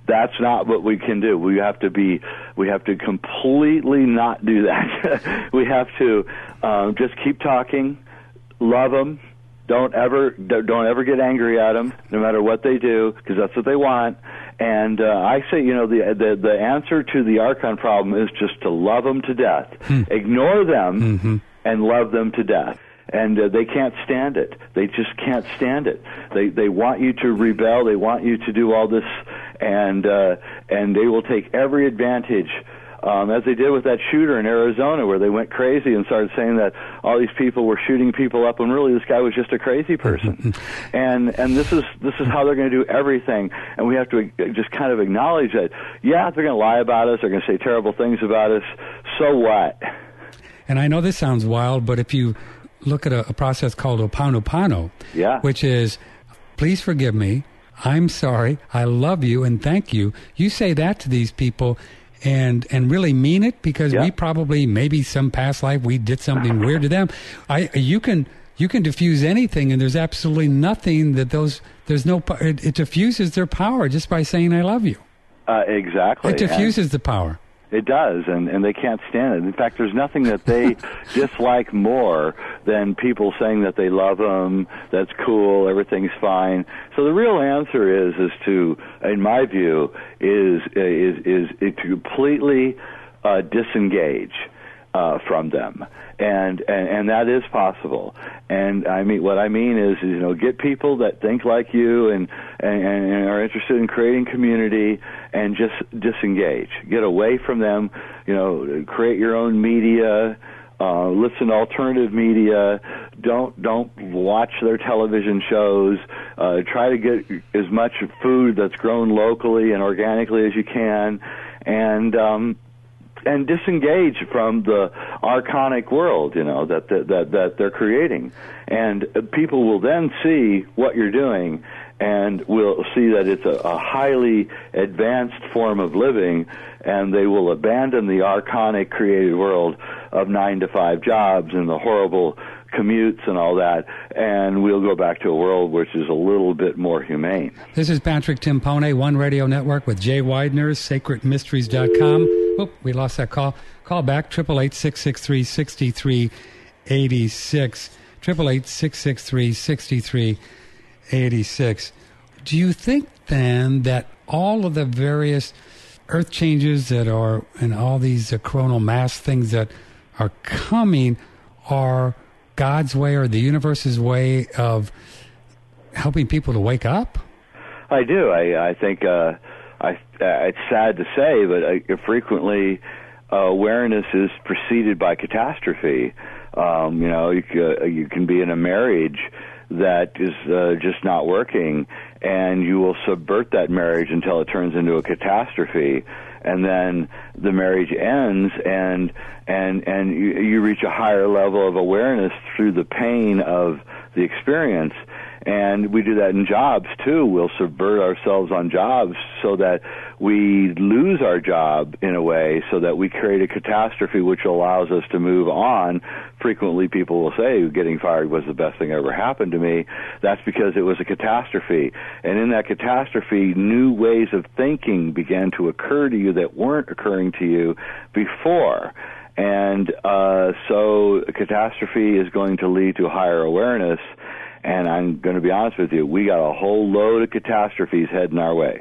That's not what we can do. We have to be, we have to completely not do that. We have to um, just keep talking, love them. Don't ever, don't ever get angry at them, no matter what they do, because that's what they want. And uh, I say, you know, the, the the answer to the Archon problem is just to love them to death, hmm. ignore them, mm-hmm. and love them to death. And uh, they can't stand it. They just can't stand it. They they want you to rebel. They want you to do all this, and uh, and they will take every advantage. Um, as they did with that shooter in Arizona, where they went crazy and started saying that all these people were shooting people up, when really this guy was just a crazy person. and and this is this is how they're going to do everything. And we have to just kind of acknowledge that. Yeah, they're going to lie about us. They're going to say terrible things about us. So what? And I know this sounds wild, but if you look at a, a process called Ho'oponopono, yeah. which is, please forgive me, I'm sorry, I love you, and thank you. You say that to these people. And and really mean it, because yeah. we probably, maybe some past life, we did something weird to them. I you can you can diffuse anything, and there's absolutely nothing that those there's no it, it diffuses their power just by saying I love you. Uh, exactly, it diffuses and the power. It does, and and they can't stand it. In fact, there's nothing that they dislike more than people saying that they love them. That's cool. Everything's fine. So the real answer is is to, in my view, is is is, is to completely uh, disengage uh, from them, and, and and that is possible. And I mean, what I mean is, is you know, get people that think like you and, and and are interested in creating community, and just disengage. Get away from them. You know, create your own media. Uh, listen to alternative media. Don't don't watch their television shows. Uh, try to get as much food that's grown locally and organically as you can, and um, and disengage from the archonic world, you know, that that that, that they're creating. And people will then see what you're doing, and will see that it's a, a highly advanced form of living, and they will abandon the archonic created world of nine to five jobs and the horrible commutes and all that, and we'll go back to a world which is a little bit more humane. This is Patrick Timpone, One Radio Network with Jay Weidner, sacred mysteries dot com. Oop, we lost that call. Call back, eight eight eight, six six three, six three eight six, eight eight eight, six six three, six three eight six. Do you think, then, that all of the various earth changes that are, and all these uh, coronal mass things that are coming are God's way or the universe's way of helping people to wake up? I do. I, I think uh, I, uh, it's sad to say, but uh, frequently uh, awareness is preceded by catastrophe. Um, you know, you, uh, you can be in a marriage that is uh, just not working, and you will subvert that marriage until it turns into a catastrophe, and then the marriage ends, and and and you, you reach a higher level of awareness through the pain of the experience. And we do that in jobs too. We'll subvert ourselves on jobs so that we lose our job in a way, so that we create a catastrophe which allows us to move on. Frequently people will say, getting fired was the best thing that ever happened to me. That's because it was a catastrophe. And in that catastrophe, new ways of thinking began to occur to you that weren't occurring to you before. And uh, so a catastrophe is going to lead to higher awareness. And I'm going to be honest with you, we got a whole load of catastrophes heading our way.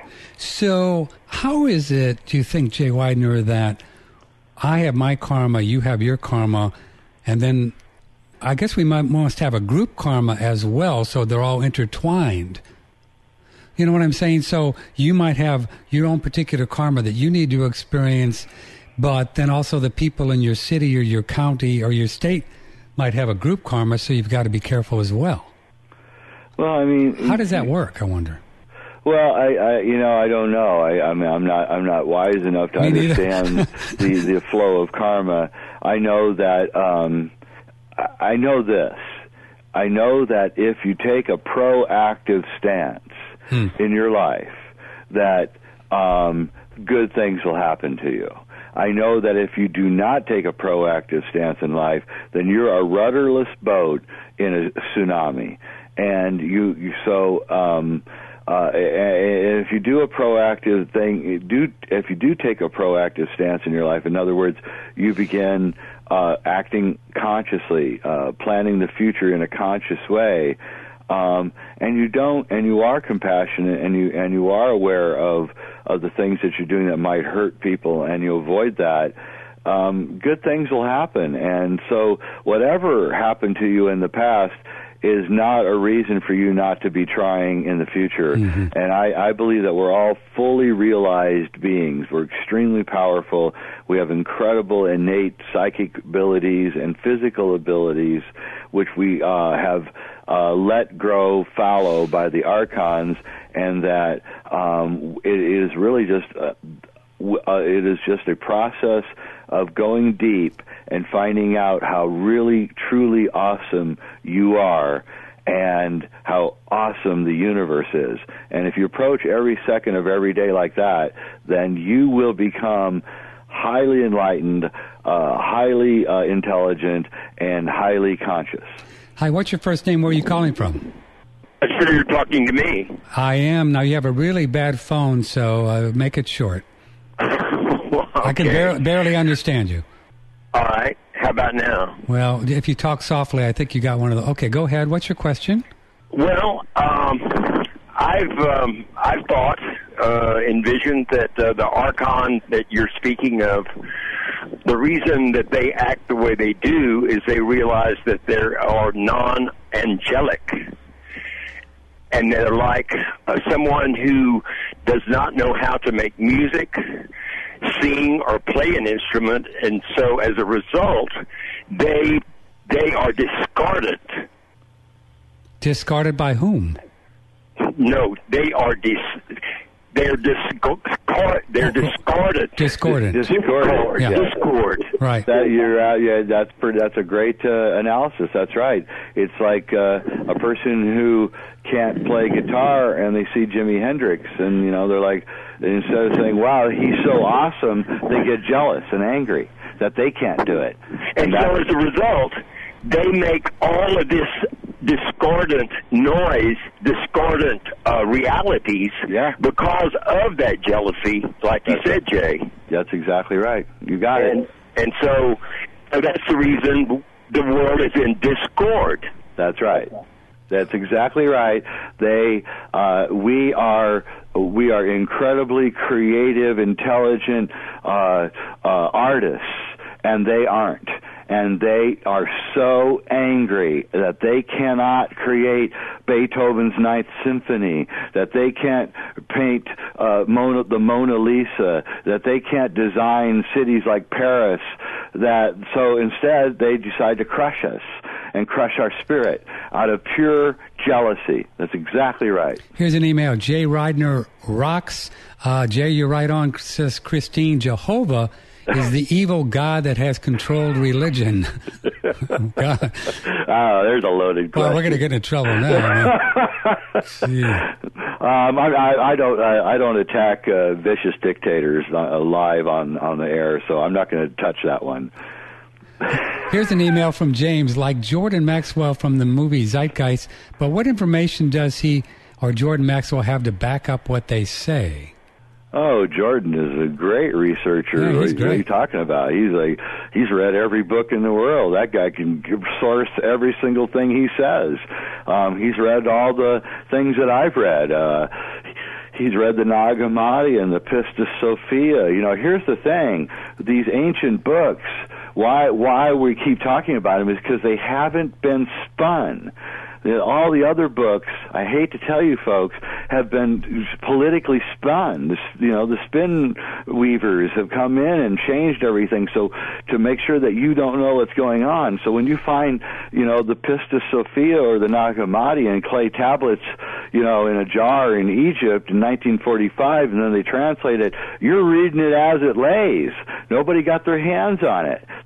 So how is it, do you think, Jay Weidner, that I have my karma, you have your karma, and then I guess we might must have a group karma as well, so they're all intertwined? You know what I'm saying? So you might have your own particular karma that you need to experience, but then also the people in your city or your county or your state might have a group karma, so you've got to be careful as well. Well, I mean, how does that work, I wonder? Well, I, I you know, I don't know. I, I mean, I'm not, I'm not wise enough to Me understand the the flow of karma. I know that, um, I know this. I know that if you take a proactive stance hmm. in your life, that um, good things will happen to you. I know that if you do not take a proactive stance in life, then you're a rudderless boat in a tsunami. And you, you so um, uh, and if you do a proactive thing, do if you do take a proactive stance in your life, in other words, you begin uh, acting consciously, uh, planning the future in a conscious way, um, and you don't, and you are compassionate, and you and you are aware of of the things that you're doing that might hurt people, and you avoid that. Um, good things will happen, and so whatever happened to you in the past is not a reason for you not to be trying in the future. Mm-hmm. And I, I believe that we're all fully realized beings. We're extremely powerful. We have incredible innate psychic abilities and physical abilities, which we uh, have uh, let grow fallow by the archons, and that um, it is really just uh, uh, it is just a process of going deep and finding out how really, truly awesome you are and how awesome the universe is. And if you approach every second of every day like that, then you will become highly enlightened, uh, highly uh, intelligent, and highly conscious. Hi, what's your first name? Where are you calling from? I'm sure you're talking to me. I am. Now, you have a really bad phone, so uh, make it short. Well, okay. I can bar- barely understand you. All right. How about now? Well, if you talk softly, I think you got one of the... Okay, go ahead. What's your question? Well, um, I've um, I've thought, uh, envisioned that uh, the Archon that you're speaking of, the reason that they act the way they do is they realize that they are non-angelic. And they're like uh, someone who does not know how to make music, sing, or play an instrument, and so as a result, they they are discarded. Discarded by whom? No, they are dis. They're discard. They're discarded. Discordant. Discordant. Yeah. Discord. Right. That you're uh, yeah. That's pretty, that's a great uh, analysis. That's right. It's like uh, a person who can't play guitar and they see Jimi Hendrix, and you know they're like, instead of saying, "Wow, he's so awesome," they get jealous and angry that they can't do it. And, and so as a result, they make all of this discordant noise, discordant uh, realities, yeah. because of that jealousy, like that's you said, Jay. That's exactly right. You got and, it. And so that's the reason the world is in discord. That's right. That's exactly right. They, uh, we are, we are incredibly creative, intelligent uh, uh, artists, and they aren't. And they are so angry that they cannot create Beethoven's Ninth Symphony, that they can't paint uh, Mona, the Mona Lisa, that they can't design cities like Paris. That so instead they decide to crush us and crush our spirit out of pure jealousy. That's exactly right. Here's an email. Jay Ridner rocks. Uh, Jay, you're right on, says Christine. Jehovah is the evil God that has controlled religion. God. Oh, there's a loaded question. Well, we're going to get into trouble now. um, I, I, I don't. I, I don't attack uh, vicious dictators uh, live on, on the air, so I'm not going to touch that one. Here's an email from James. Like Jordan Maxwell from the movie Zeitgeist, but what information does he or Jordan Maxwell have to back up what they say? Oh, Jordan is a great researcher. Yeah, he's what great. are you talking about? He's like he's read every book in the world. That guy can source every single thing he says. Um, he's read all the things that I've read. Uh, he's read the Nag Hammadi and the Pistis Sophia. You know, here's the thing: these ancient books. Why why we keep talking about them is because they haven't been spun. All the other books, I hate to tell you folks, have been politically spun. This, you know, the spin weavers have come in and changed everything so to make sure that you don't know what's going on. So when you find, you know, the Pistis Sophia or the Nag Hammadi in clay tablets, you know, in a jar in Egypt in nineteen forty-five, and then they translate it, you're reading it as it lays. Nobody got their hands on it.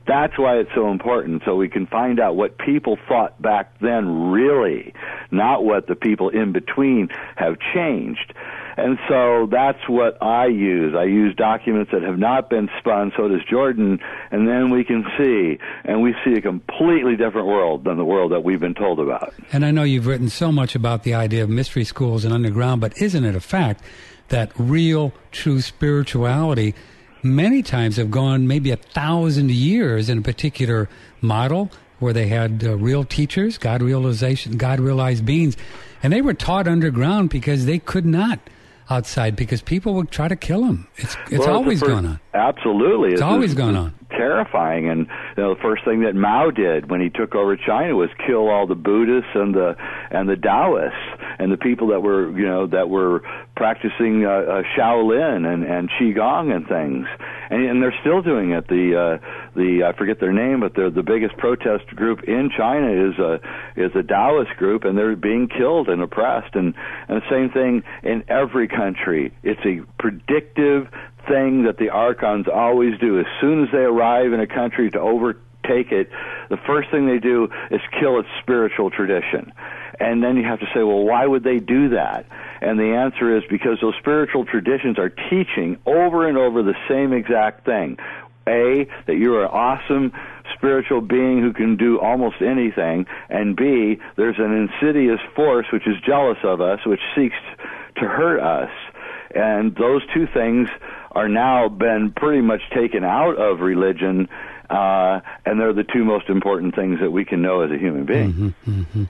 That's why it's so important, so we can find out what people thought back then really, not what the people in between have changed. And so that's what I use. I use documents that have not been spun, so does Jordan, and then we can see, and we see a completely different world than the world that we've been told about. And I know you've written so much about the idea of mystery schools and underground, but isn't it a fact that real, true spirituality many times have gone maybe a thousand years in a particular model where they had uh, real teachers, God realization, God realized beings, and they were taught underground because they could not outside because people would try to kill them. It's it's well, always first, gone on. Absolutely, it's, it's always gone on. Terrifying, and you know, the first thing that Mao did when he took over China was kill all the Buddhists and the and the Taoists and the people that were you know that were practicing uh, uh, Shaolin and and Qigong and things, and, and they're still doing it. The uh, the I forget their name, but they're the biggest protest group in China is a is a Taoist group, and they're being killed and oppressed, and and the same thing in every country. It's a predictive thing that the archons always do. As soon as they arrive in a country to overtake it, the first thing they do is kill its spiritual tradition. And then you have to say, well, why would they do that? And the answer is because those spiritual traditions are teaching over and over the same exact thing. A, that you're an awesome spiritual being who can do almost anything, and B, there's an insidious force which is jealous of us, which seeks to hurt us. And those two things are now been pretty much taken out of religion, uh, and they're the two most important things that we can know as a human being. Mm-hmm, mm-hmm.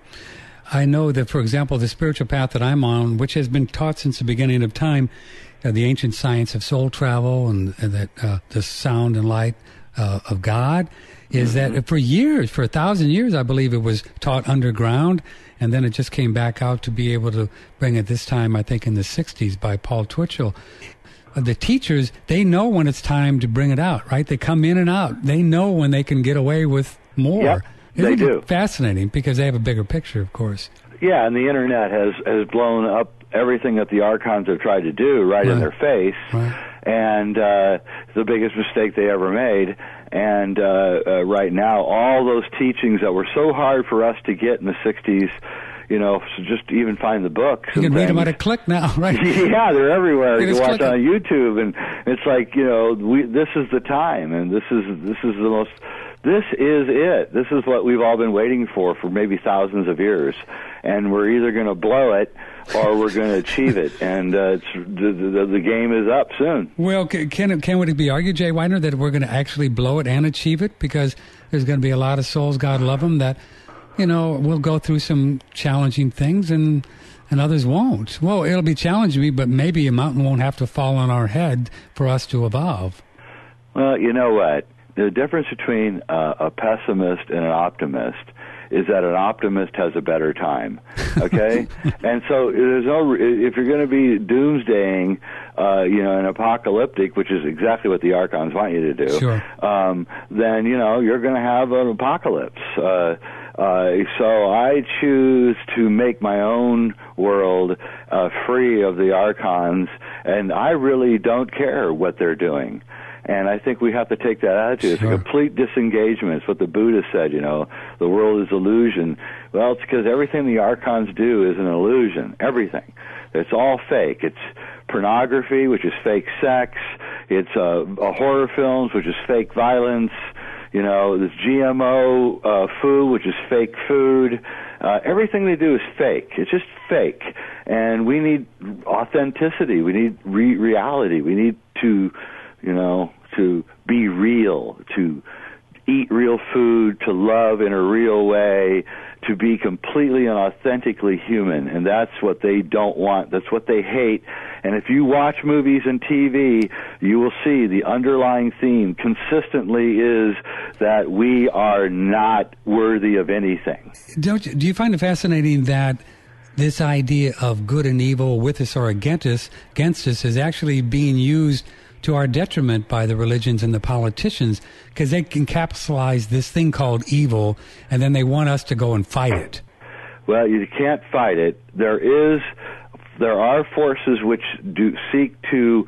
I know that, for example, the spiritual path that I'm on, which has been taught since the beginning of time, uh, the ancient science of soul travel and, and that uh, the sound and light uh, of God, is mm-hmm. that for years, for a thousand years, I believe it was taught underground, and then it just came back out to be able to bring it this time, I think, in the sixties by Paul Twitchell. The teachers, they know when it's time to bring it out, right? They come in and out. They know when they can get away with more. Yep, they do. Fascinating because they have a bigger picture, of course. Yeah, and the Internet has, has blown up everything that the archons have tried to do right, right. in their face. Right. And uh, it's the biggest mistake they ever made. And uh, uh, right now, all those teachings that were so hard for us to get in the sixties, you know, so just even find the books. You can read them at a click now, right? Yeah, they're everywhere. You, you watch on YouTube, and it's like, you know, we, this is the time, and this is this is the most. This is it. This is what we've all been waiting for for maybe thousands of years, and we're either going to blow it or we're going to achieve it, and uh, it's, the, the the game is up soon. Well, can can it be argued, Jay Weidner, that we're going to actually blow it and achieve it because there's going to be a lot of souls, God love them, that you know will go through some challenging things and and others won't. Well, it'll be challenging me, but maybe a mountain won't have to fall on our head for us to evolve. Well, you know what? The difference between uh, a pessimist and an optimist is that an optimist has a better time, okay? And so there's no, if you're going to be doomsdaying, uh, you know, an apocalyptic, which is exactly what the archons want you to do, sure. um, then, you know, you're going to have an apocalypse. Uh, uh, so I choose to make my own world uh, free of the archons, and I really don't care what they're doing. And I think we have to take that attitude. Sure. It's a complete disengagement. It's what the Buddha said, you know, the world is illusion. Well, it's because everything the archons do is an illusion. Everything. It's all fake. It's pornography, which is fake sex. It's uh, uh, horror films, which is fake violence. You know, this G M O uh, food, which is fake food. Uh, everything they do is fake. It's just fake. And we need authenticity. We need re- reality. We need to... you know, to be real, to eat real food, to love in a real way, to be completely and authentically human. And that's what they don't want. That's what they hate. And if you watch movies and T V, you will see the underlying theme consistently is that we are not worthy of anything. Don't you, do you find it fascinating that this idea of good and evil with us or against us, against us is actually being used to our detriment by the religions and the politicians, because they can capitalize this thing called evil, and then they want us to go and fight it. Well, you can't fight it. There is, there are forces which do seek to uh,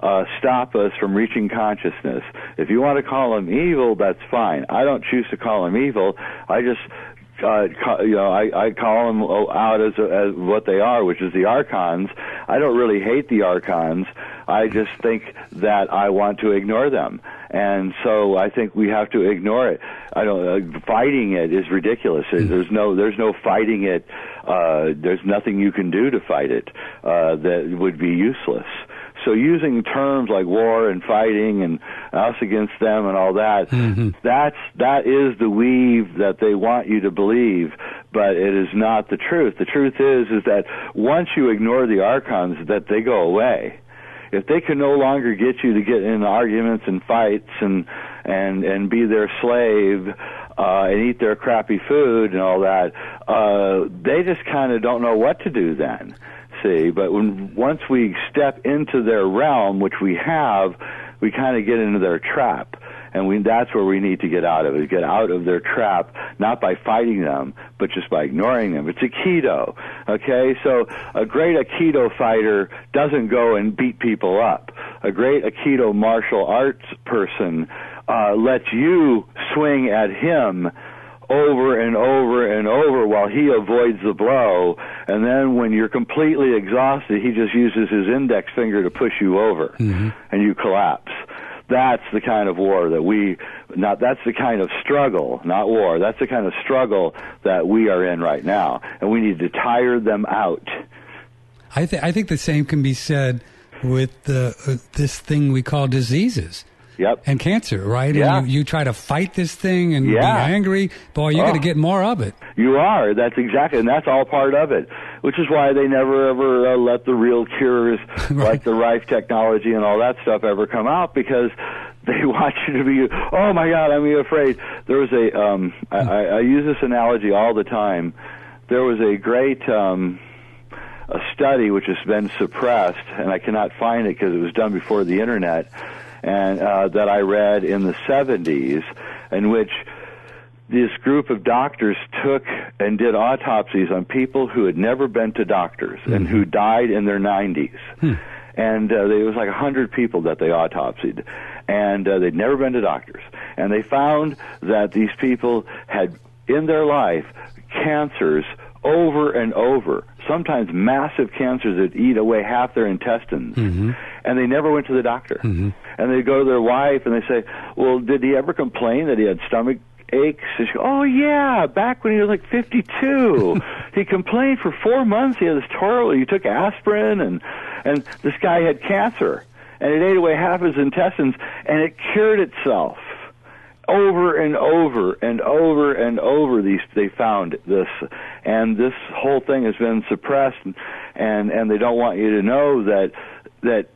uh, stop us from reaching consciousness. If you want to call them evil, that's fine. I don't choose to call them evil. I just, uh, ca- you know, I, I call them out as, as what they are, which is the archons. I don't really hate the archons. I just think that I want to ignore them. And so I think we have to ignore it. I don't. Uh, fighting it is ridiculous. Mm-hmm. There's no. There's no fighting it. Uh, there's nothing you can do to fight it uh, that would be useless. So using terms like war and fighting and us against them and all that, mm-hmm. that's that is the weave that they want you to believe, but it is not the truth. The truth is is that once you ignore the archons, that they go away. If they can no longer get you to get in arguments and fights and and and be their slave uh, and eat their crappy food and all that, uh, they just kind of don't know what to do then. See, but when once we step into their realm, which we have, we kind of get into their trap. And we, that's where we need to get out of it, get out of their trap, not by fighting them, but just by ignoring them. It's Aikido, okay? So a great Aikido fighter doesn't go and beat people up. A great Aikido martial arts person uh, lets you swing at him over and over and over while he avoids the blow, and then when you're completely exhausted, he just uses his index finger to push you over, mm-hmm. and you collapse. That's the kind of war that we, not, that's the kind of struggle, not war, that's the kind of struggle that we are in right now, and we need to tire them out. I, th- I think the same can be said with the, uh, this thing we call diseases. Yep. And cancer, right? Yeah. And you, you try to fight this thing and yeah. be angry. Boy, you're oh. going to get more of it. You are. That's exactly, and that's all part of it, which is why they never ever uh, let the real cures right. like the Rife technology and all that stuff ever come out, because they want you to be, oh my God, I'm afraid. There was a, um, I, I use this analogy all the time. There was a great um, a study which has been suppressed, and I cannot find it because it was done before the internet, and uh, that I read in the seventies, in which this group of doctors took and did autopsies on people who had never been to doctors mm-hmm. and who died in their nineties. Hmm. And uh, it was like one hundred people that they autopsied, and uh, they'd never been to doctors. And they found that these people had, in their life, cancers over and over, sometimes massive cancers that eat away half their intestines, mm-hmm. and they never went to the doctor. Mm-hmm. And they go to their wife and they say, well, did he ever complain that he had stomach aches? And she goes, oh, yeah, back when he was like fifty-two. He complained for four months. He had this horrible, he took aspirin, and, and this guy had cancer, and it ate away half his intestines, and it cured itself. Over and over and over and over, these they found this, and this whole thing has been suppressed, and and, and they don't want you to know that that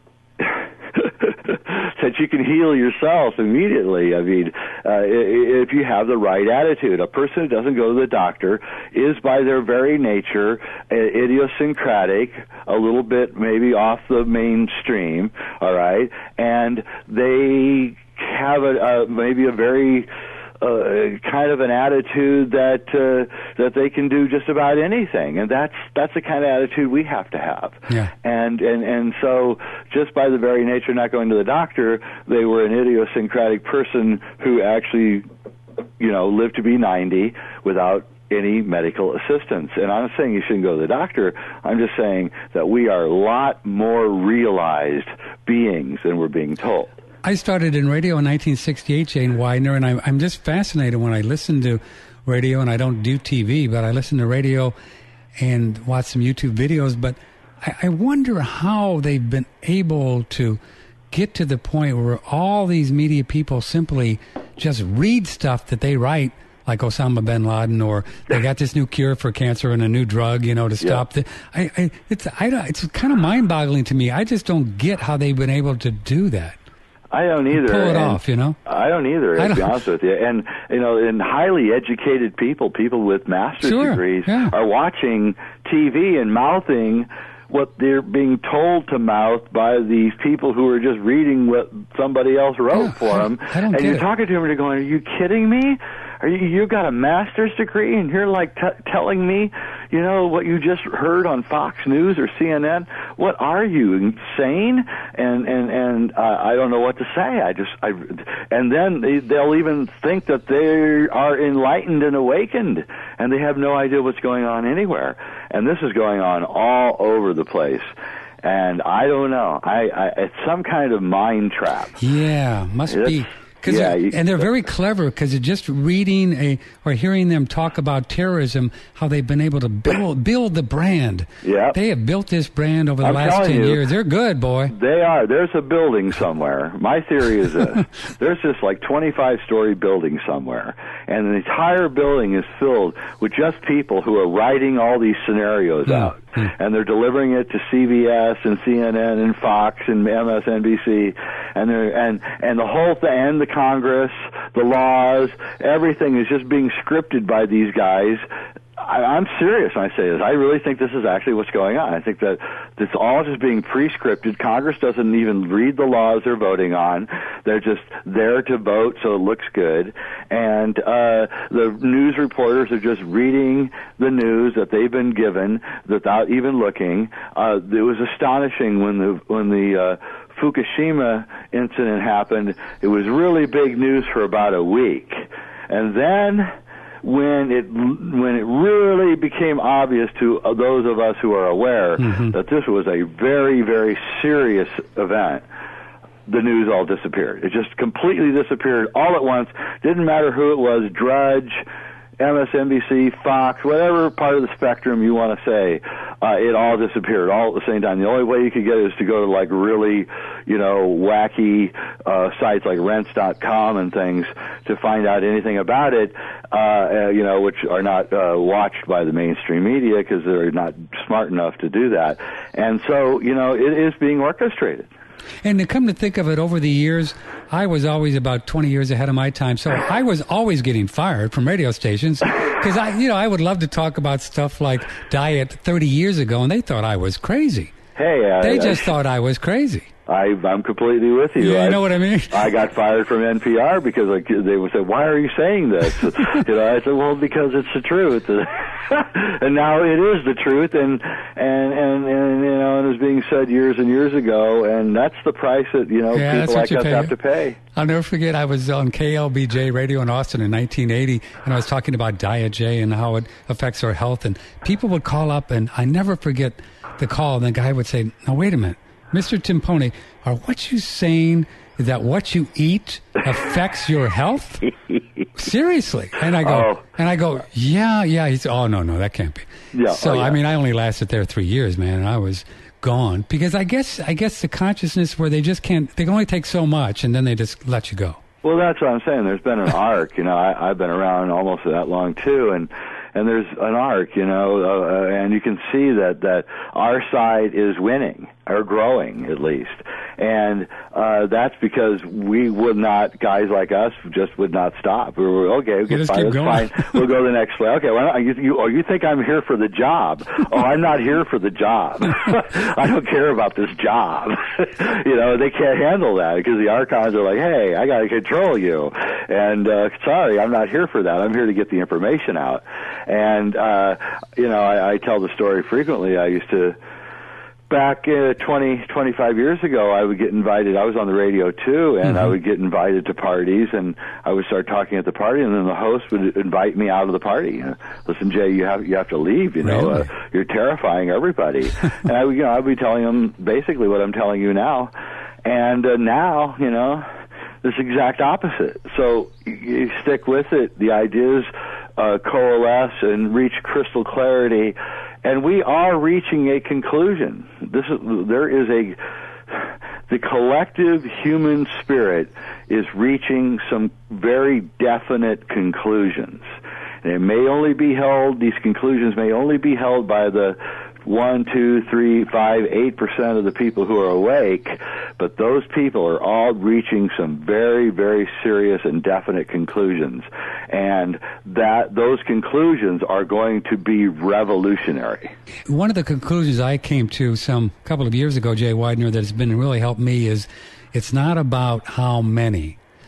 that you can heal yourself immediately. I mean, uh, if you have the right attitude. A person who doesn't go to the doctor is, by their very nature, idiosyncratic, a little bit maybe off the mainstream. All right, and they have a, a maybe a very uh, kind of an attitude that uh, that they can do just about anything, and that's that's the kind of attitude we have to have. Yeah. And and and so, just by the very nature of not going to the doctor, they were an idiosyncratic person who actually, you know, lived to be ninety without any medical assistance. And I'm not saying you shouldn't go to the doctor. I'm just saying that we are a lot more realized beings than we're being told. I started in radio in nineteen sixty-eight, Jane Widener, and I'm, I'm just fascinated when I listen to radio, and I don't do T V, but I listen to radio and watch some YouTube videos. But I, I wonder how they've been able to get to the point where all these media people simply just read stuff that they write, like Osama bin Laden, or they got this new cure for cancer and a new drug, you know, to stop yeah. the. I, I, it's I, it's kind of mind-boggling to me. I just don't get how they've been able to do that. I don't either. Pull it and off, you know? I don't either, to be honest with you. And, you know, and highly educated people, people with master's sure, degrees, yeah. are watching T V and mouthing what they're being told to mouth by these people who are just reading what somebody else wrote yeah, for them. I, I don't and get you're it. talking to them and you're going, are you kidding me? are you, you got a master's degree and you're like t- telling me, you know, what you just heard on Fox News or C N N? What are you, insane? And and and uh, I don't know what to say. I just I, and then they, they'll even think that they are enlightened and awakened, and they have no idea what's going on anywhere. And this is going on all over the place. And I don't know. I, I it's some kind of mind trap. Yeah, must it's, be. Cause yeah, they're, you, and they're very clever because just reading a or hearing them talk about terrorism, how they've been able to build build the brand. Yeah, they have built this brand over the I'm last ten you, years. They're good, boy. They are. There's a building somewhere. My theory is this: there's this like twenty-five story building somewhere, and the entire building is filled with just people who are writing all these scenarios mm. out, mm. and they're delivering it to C B S and C N N and Fox and M S N B C, and they're and and the whole thing and the Congress, the laws, everything is just being scripted by these guys. I, I'm serious when I say this. I really think this is actually what's going on. I think that it's all just being pre-scripted. Congress doesn't even read the laws they're voting on. They're just there to vote so it looks good. And uh, the news reporters are just reading the news that they've been given without even looking. Uh, it was astonishing when the when the uh, Fukushima incident happened. It was really big news for about a week. And then when it when it really became obvious to those of us who are aware mm-hmm. that this was a very, very serious event, the news all disappeared. It just completely disappeared all at once. Didn't matter who it was, Drudge, M S N B C, Fox, whatever part of the spectrum you want to say, uh, it all disappeared all at the same time. The only way you could get it is to go to like really, you know, wacky uh, sites like rents dot com and things to find out anything about it, uh, uh, you know, which are not uh, watched by the mainstream media because they're not smart enough to do that. And so, you know, it is being orchestrated. And to come to think of it, over the years, I was always about twenty years ahead of my time. So I was always getting fired from radio stations because I, you know, I would love to talk about stuff like diet thirty years ago, and they thought I was crazy. Hey, uh, they just I, thought I was crazy. I, I'm completely with you. Yeah, you I, know what I mean? I got fired from N P R because like, they would say, "Why are you saying this?" you know, I said, "Well, because it's the truth." And now it is the truth, and, and and and you know, it was being said years and years ago, and that's the price that you know yeah, people like us pay. have to pay. I'll never forget. I was on K L B J radio in Austin in nineteen eighty, and I was talking about Diet J and how it affects our health, and people would call up, and I never forget the call. And the guy would say, "Now wait a minute, Mister Timpone, are what you saying is that what you eat affects your health?" Seriously. And I go, oh. and I go, yeah, yeah. He's, oh, no, no, that can't be. Yeah, so, oh, yeah. I mean, I only lasted there three years, man, and I was gone. Because I guess, I guess the consciousness where they just can't, they can only take so much, and then they just let you go. Well, that's what I'm saying. There's been an arc. You know, I, I've been around almost that long, too, and and there's an arc, you know, uh, and you can see that, that our side is winning, or growing, at least. And uh, that's because we would not, guys like us, just would not stop. We were, okay, we'll get fired, fine. We'll go the next way. Okay, well, you, you, oh, you think I'm here for the job. Oh, I'm not here for the job. I don't care about this job. You know, they can't handle that because the archons are like, hey, I got to control you. And uh, sorry, I'm not here for that. I'm here to get the information out. And, uh, you know, I, I tell the story frequently. I used to, back uh, twenty, twenty-five years ago, I would get invited. I was on the radio, too, and mm-hmm. I would get invited to parties, and I would start talking at the party, and then the host would invite me out of the party. Uh, Listen, Jay, you have you have to leave, you know. Really? Uh, you're terrifying everybody. And I would, you know, I would be telling them basically what I'm telling you now. And uh, now, you know, this exact opposite. So you stick with it. The ideas uh, coalesce and reach crystal clarity, and we are reaching a conclusion. This is there is a the collective human spirit is reaching some very definite conclusions. And it may only be held; these conclusions may only be held by the one, two, three, five, eight percent of the people who are awake, but those people are all reaching some very, very serious and definite conclusions, and that those conclusions are going to be revolutionary. One of the conclusions I came to some couple of years ago, Jay Weidner, that has been really helped me is it's not about how many.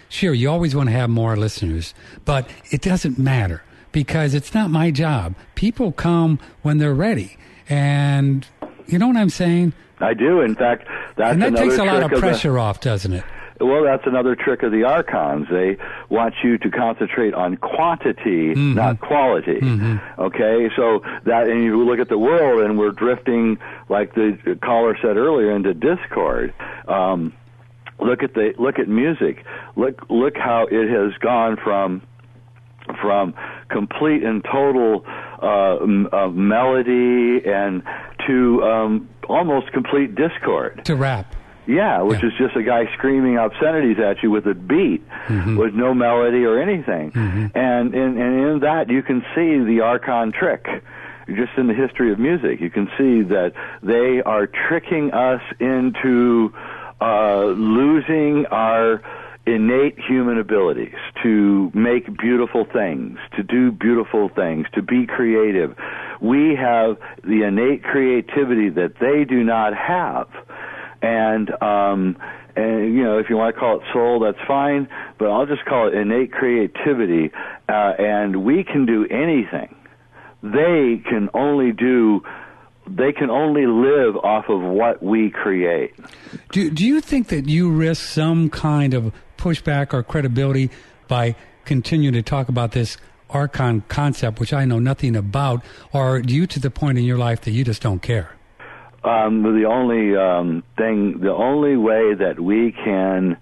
sure, you always want to have more listeners, but it doesn't matter because it's not my job. People come when they're ready. And you know what I'm saying? I do. In fact, that's and that another takes a lot of trick pressure the, off, doesn't it? Well, that's another trick of the archons. They want you to concentrate on quantity, mm-hmm. not quality. Mm-hmm. Okay, so that, and you look at the world, and we're drifting, like the caller said earlier, into discord. Um, look at the look at music. Look look how it has gone from from complete and total uh, m- uh, melody and to um, almost complete discord. To rap. Yeah, which yeah. is just a guy screaming obscenities at you with a beat, mm-hmm. with no melody or anything. Mm-hmm. And, and, and in that, you can see the archon trick. Just in the history of music, you can see that they are tricking us into uh, losing our innate human abilities to make beautiful things, to do beautiful things, to be creative. We have the innate creativity that they do not have. And, um, and, you know, if you want to call it soul, that's fine, but I'll just call it innate creativity, uh, and we can do anything. They can only do, they can only live off of what we create. Do, do you think that you risk some kind of pushback or credibility by continuing to talk about this archon concept, which I know nothing about, or are you to the point in your life that you just don't care? Um, the only um, thing, the only way that we can,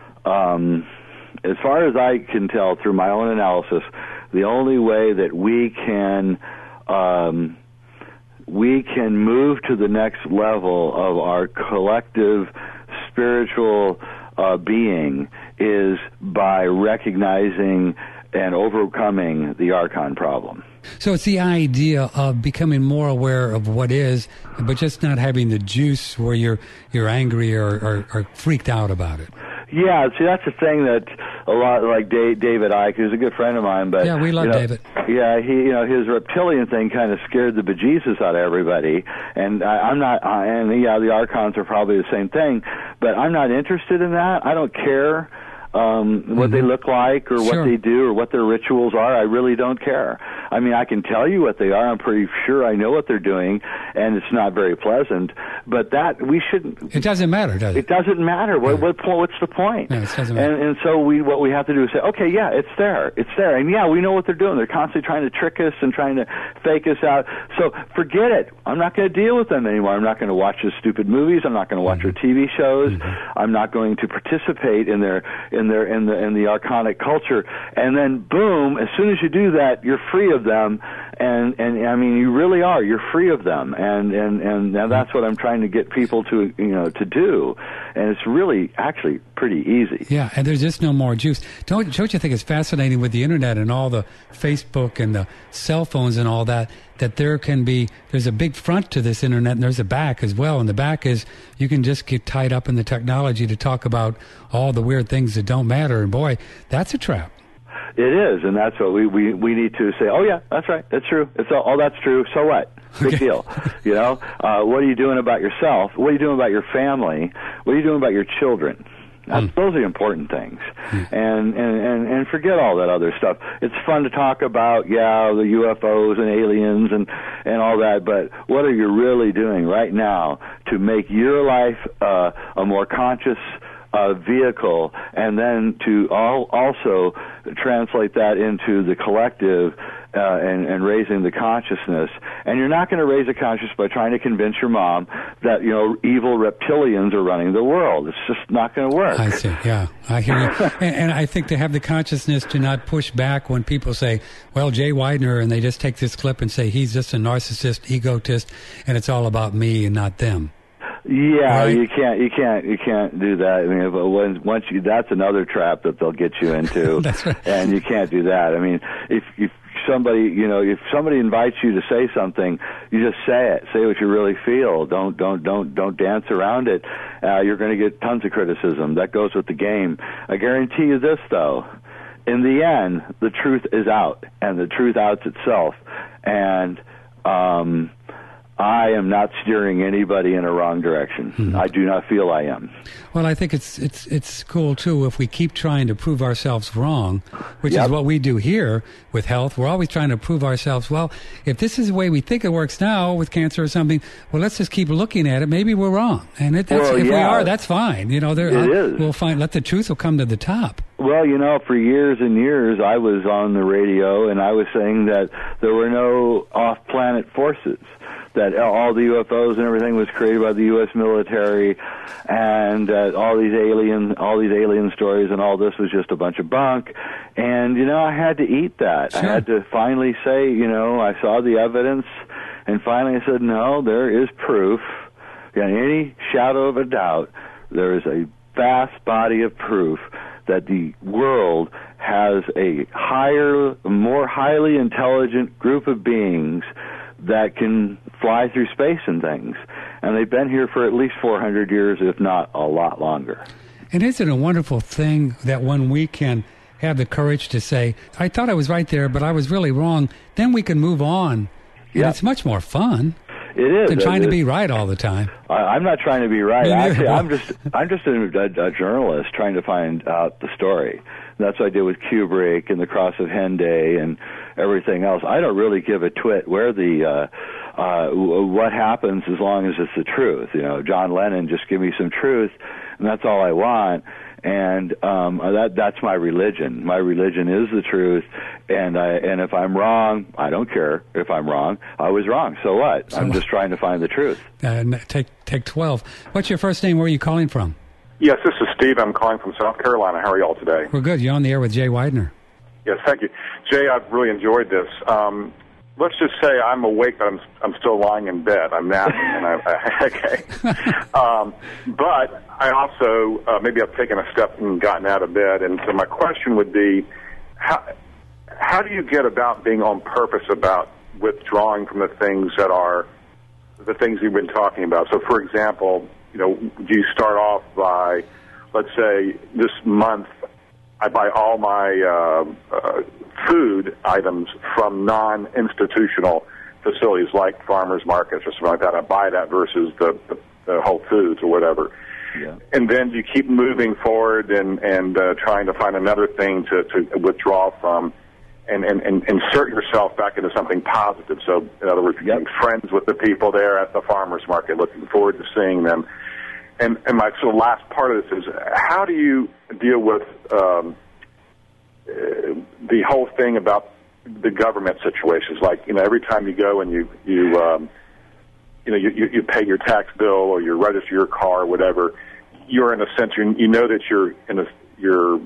um, as far as I can tell through my own analysis, the only way that we can um, we can move to the next level of our collective spiritual uh, being is by recognizing and overcoming the archon problem. So it's the idea of becoming more aware of what is, but just not having the juice where you're you're angry or, or, or freaked out about it. Yeah, see, that's the thing that a lot, like Dave, David Icke, who's a good friend of mine, but yeah, we love you know, David. Yeah, he, you know, his reptilian thing kind of scared the bejesus out of everybody, and I, I'm not. Uh, and yeah, the archons are probably the same thing, but I'm not interested in that. I don't care. Um, what mm-hmm. they look like or sure. what they do or what their rituals are, I really don't care. I mean, I can tell you what they are. I'm pretty sure I know what they're doing, and it's not very pleasant. But that, we shouldn't... It doesn't matter, does it? It doesn't matter. What, what What's the point? No, it doesn't matter. And, and so we, what we have to do is say, okay, yeah, it's there. It's there. And yeah, we know what they're doing. They're constantly trying to trick us and trying to fake us out. So forget it. I'm not going to deal with them anymore. I'm not going to watch their stupid movies. I'm not going to watch mm-hmm. their T V shows. Mm-hmm. I'm not going to participate in their... in their in the in the archonic culture, and then boom, as soon as you do that, you're free of them, and and I mean you really are. You're free of them, and and and now that's what I'm trying to get people to you know to do, and it's really actually pretty easy. Yeah, and there's just no more juice. Don't don't you think it's fascinating with the internet and all the Facebook and the cell phones and all that? That there can be, there's a big front to this internet and there's a back as well. And the back is you can just get tied up in the technology to talk about all the weird things that don't matter. And boy, that's a trap. It is, and that's what we, we, we need to say, oh yeah, that's right, that's true. It's all, oh, that's true, so what? Big okay. deal. You know, uh, what are you doing about yourself? What are you doing about your family? What are you doing about your children? That's, mm. Those are the important things, mm. and, and, and, and forget all that other stuff. It's fun to talk about, yeah, the U F Os and aliens and, and all that, but what are you really doing right now to make your life uh, a more conscious uh, vehicle, and then to all, also translate that into the collective uh, and, and raising the consciousness. And you're not going to raise the consciousness by trying to convince your mom that, you know, evil reptilians are running the world. It's just not going to work. I see, yeah. I hear you. and, and I think to have the consciousness to not push back when people say, well, Jay Weidner, and they just take this clip and say he's just a narcissist, egotist, and it's all about me and not them. Yeah, right? you can't, you can't, you can't do that. I mean, but when, once you, that's another trap that they'll get you into, that's right. And you can't do that. I mean, if, if somebody, you know, if somebody invites you to say something, you just say it. Say what you really feel. Don't, don't, don't, don't dance around it. Uh, you're going to get tons of criticism. That goes with the game. I guarantee you this, though. In the end, the truth is out, and the truth outs itself. And, um, I am not steering anybody in a wrong direction. Mm-hmm. I do not feel I am. Well, I think it's it's it's cool, too, if we keep trying to prove ourselves wrong, which yep. is what we do here with health. We're always trying to prove ourselves, well, if this is the way we think it works now with cancer or something, well, let's just keep looking at it. Maybe we're wrong. And it, that's, well, if yeah. we are, that's fine. You know, there, it uh, is. We'll find, let the truth will come to the top. Well, you know, for years and years, I was on the radio, and I was saying that there were no off-planet forces, that all the U F Os and everything was created by the U S military, and uh, all these alien, all these alien stories, and all this was just a bunch of bunk. And you know, I had to eat that. Sure. I had to finally say, you know, I saw the evidence, and finally I said, no, there is proof. Beyond any shadow of a doubt, there is a vast body of proof that the world has a higher, more highly intelligent group of beings that can fly through space and things. And they've been here for at least four hundred years, if not a lot longer. And isn't it a wonderful thing that when we can have the courage to say, I thought I was right there, but I was really wrong, then we can move on. And yeah. it's much more fun. It is. Than trying it to is. be right all the time. I, I'm not trying to be right. Me neither. Actually, I'm just I'm just a, a, a journalist trying to find out the story. And that's what I did with Kubrick and The Cross of Henday and everything else. I don't really give a twit where the uh, uh, what happens as long as it's the truth. You know, John Lennon, just give me some truth, and that's all I want. And um, that that's my religion. My religion is the truth, and I and if I'm wrong, I don't care if I'm wrong. I was wrong, so what? So I'm just trying to find the truth. Uh, take take twelve. What's your first name? Where are you calling from? Yes, this is Steve. I'm calling from South Carolina. How are you all today? We're good. You're on the air with Jay Weidner. Yes, thank you, Jay. I've really enjoyed this. Um, let's just say I'm awake, but I'm I'm still lying in bed. I'm napping, and I, I okay. Um, but I also uh, maybe I've taken a step and gotten out of bed, and so my question would be, how how do you get about being on purpose about withdrawing from the things that are the things you've been talking about? So, for example, you know, do you start off by, let's say, this month I buy all my uh, uh, food items from non-institutional facilities like farmers markets or something like that. I buy that versus the, the, the Whole Foods or whatever. Yeah. And then you keep moving forward and, and uh, trying to find another thing to, to withdraw from and, and, and insert yourself back into something positive. So, in other words, getting friends with the people there at the farmers market, looking forward to seeing them. And, and my so last part of this is, how do you deal with um, uh, the whole thing about the government situations? Like, you know, every time you go and you you um, you know you, you pay your tax bill or you register your car or whatever, you're in a sense you you know that you're in a you're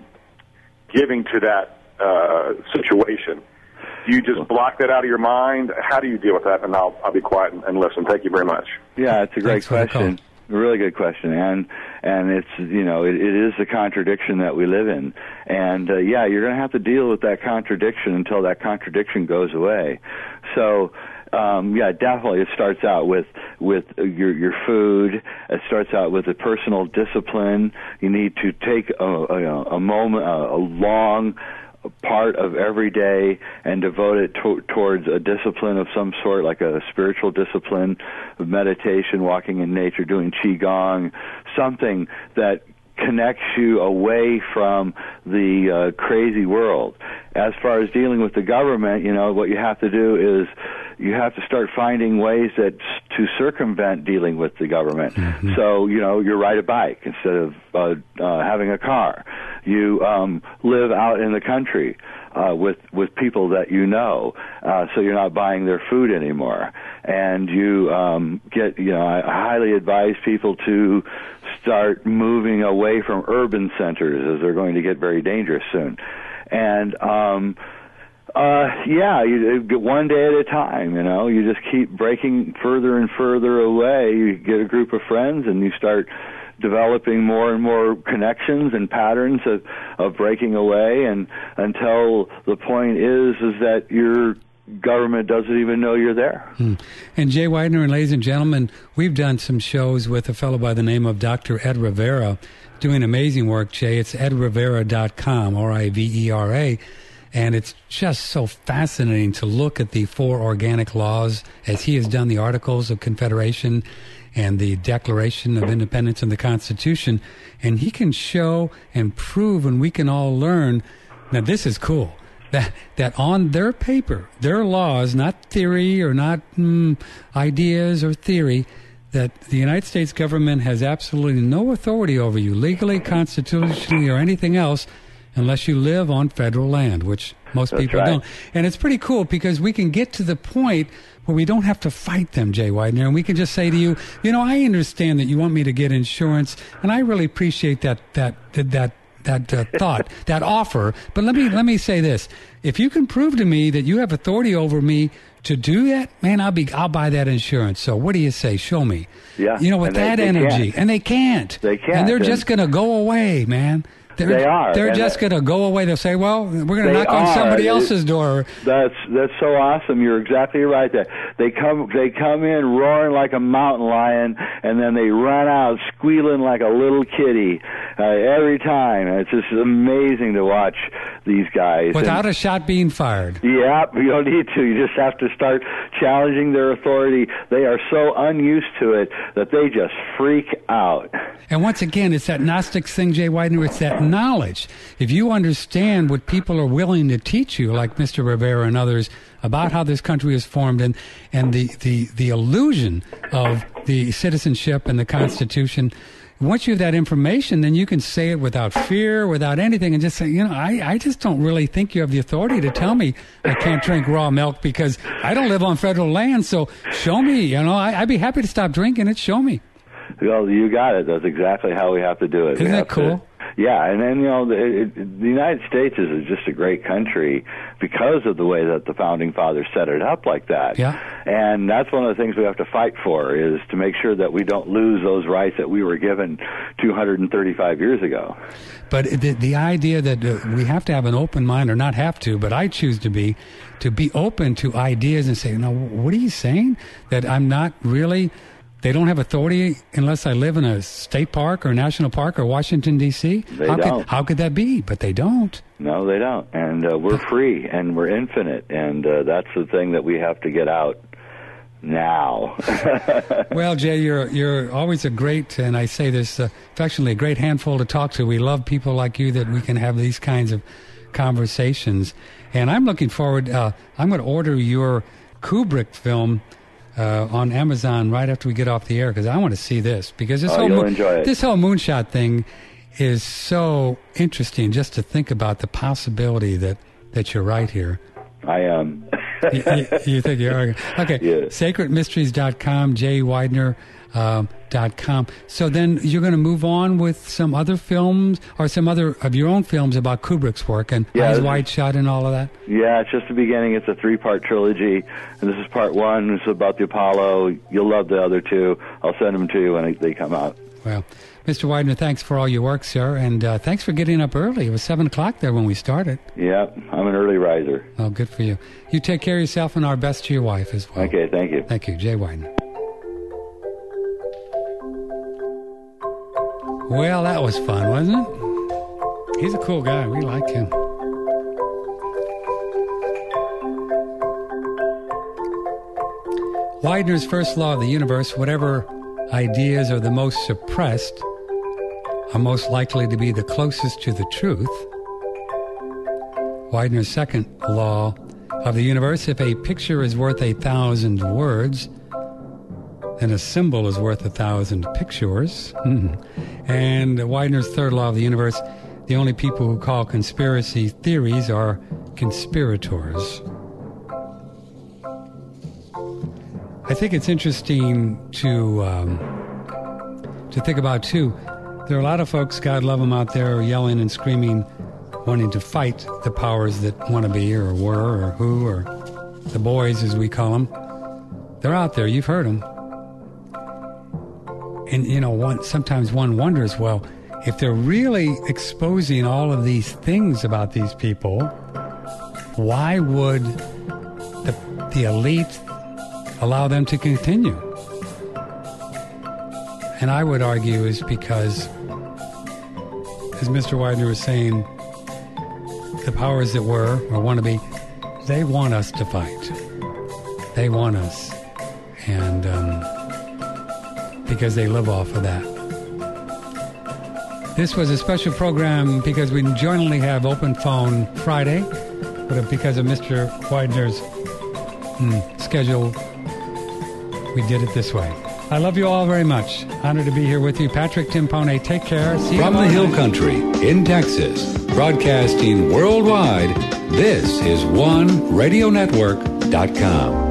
giving to that uh, situation. Do you just block that out of your mind? How do you deal with that? And I'll I'll be quiet and, and listen. Thank you very much. Yeah, it's a great Thanks for the question. call. A really good question, and and it's you know it, it is the contradiction that we live in, and uh, yeah, you're going to have to deal with that contradiction until that contradiction goes away. So. Um, yeah, definitely. It starts out with with your your food. It starts out with a personal discipline. You need to take a, a, a moment, a, a long part of every day, and devote it to, towards a discipline of some sort, like a spiritual discipline of meditation, walking in nature, doing qigong, something that connects you away from the uh, crazy world. As far as dealing with the government, you know, what you have to do is you have to start finding ways that to circumvent dealing with the government. Mm-hmm. So, you know, you ride a bike instead of uh, uh, having a car. You um, live out in the country uh, with with people that you know, uh, so you're not buying their food anymore. And you um, get, you know, I highly advise people to start moving away from urban centers, as they're going to get very dangerous soon. And um, uh, yeah, you get one day at a time. You know, you just keep breaking further and further away. You get a group of friends, and you start developing more and more connections and patterns of, of breaking away, and until the point is is that your government doesn't even know you're there. Hmm. And Jay Weidner, and ladies and gentlemen, we've done some shows with a fellow by the name of Doctor Ed Rivera, doing amazing work, Jay. It's ed rivera dot com, R I V E R A. And it's just so fascinating to look at the four organic laws as he has done the Articles of Confederation and the Declaration of Independence and the Constitution. And he can show and prove, and we can all learn. Now, this is cool. That that on their paper, their laws, not theory or not mm, ideas or theory, that the United States government has absolutely no authority over you, legally, constitutionally, or anything else, unless you live on federal land, which most That's people right. don't. And it's pretty cool because we can get to the point where we don't have to fight them, Jay Weidner, and we can just say to you, you know, I understand that you want me to get insurance, and I really appreciate that that that. that that uh, thought, that offer. But let me let me say this: if you can prove to me that you have authority over me to do that, man, I'll be I'll buy that insurance. So what do you say? Show me. Yeah. You know, with And they- that they energy, can't. and they can't. They can't. And they're And- just going to go away, man. They're, They are. They're And just that- going to go away. They'll say, "Well, we're going to They knock on are. somebody It- else's door." That's that's so awesome. You're exactly right. That they come they come in roaring like a mountain lion, and then they run out squealing like a little kitty uh, every time. It's just amazing to watch these guys. Without And- a shot being fired. Yeah, you don't need to. You just have to start challenging their authority. They are so unused to it that they just freak out. And once again, it's that Gnostic thing, Jay Weidner. It's that knowledge. If you understand what people are willing to teach you, like Mister Rivera and others, about how this country is formed and, and the, the, the illusion of the citizenship and the Constitution, once you have that information, then you can say it without fear, without anything, and just say, you know, I, I just don't really think you have the authority to tell me I can't drink raw milk because I don't live on federal land, so show me. You know, I, I'd be happy to stop drinking it. Show me. Well, you got it. That's exactly how we have to do it. Isn't We that have to- cool? Yeah, and then, you know, the, it, the United States is just a great country because of the way that the Founding Fathers set it up like that. Yeah. And that's one of the things we have to fight for, is to make sure that we don't lose those rights that we were given two hundred thirty-five years ago. But the, the idea that uh, we have to have an open mind, or not have to, but I choose to be, to be open to ideas and say, no, what are you saying? That I'm not really, they don't have authority unless I live in a state park or national park or Washington, D C? They how don't. Could, how could that be? But they don't. No, they don't. And uh, we're free, and we're infinite, and uh, that's the thing that we have to get out now. Well, Jay, you're you're always a great, and I say this uh, affectionately, a great handful to talk to. We love people like you that we can have these kinds of conversations. And I'm looking forward, uh, I'm going to order your Kubrick film uh, on Amazon right after we get off the air, because I want to see this. Because this Oh, whole you'll mo- enjoy it. this whole moonshot thing is so interesting, just to think about the possibility that, that you're right here. I am. you, you, you think you are? Okay. Yeah. sacred mysteries dot com, Jay Weidner um, dot com. So then you're going to move on with some other films or some other of your own films about Kubrick's work and Yeah, Eyes this is- Wide Shut and all of that? Yeah, it's just the beginning. It's a three-part trilogy, and this is part one. It's about the Apollo. You'll love the other two. I'll send them to you when they come out. Well, Mister Weidner, thanks for all your work, sir, and uh, thanks for getting up early. It was seven o'clock there when we started. Yep, I'm an early riser. Oh, good for you. You take care of yourself, and our best to your wife as well. Okay, thank you. Thank you, Jay Weidner. Well, that was fun, wasn't it? He's a cool guy. We like him. Widener's first law of the universe: whatever ideas are the most suppressed are most likely to be the closest to the truth. Widener's second law of the universe: if a picture is worth a thousand words, then a symbol is worth a thousand pictures. And Widener's third law of the universe: the only people who call conspiracy theories are conspirators. I think it's interesting to um, to think about, too. There are a lot of folks, God love them, out there yelling and screaming, wanting to fight the powers that want to be or were or who or the boys, as we call them. They're out there. You've heard them. And, you know, one, sometimes one wonders, well, if they're really exposing all of these things about these people, why would the, the elite allow them to continue? And I would argue is because, as Mister Widener was saying, the powers that were, or want to be, they want us to fight. They want us. And um, because they live off of that. This was a special program because we generally have Open Phone Friday, but because of Mister Widener's mm, schedule, we did it this way. I love you all very much. Honored to be here with you. Patrick Timpone, take care. See you From the Hill Country in Texas, broadcasting worldwide, this is one radio network dot com.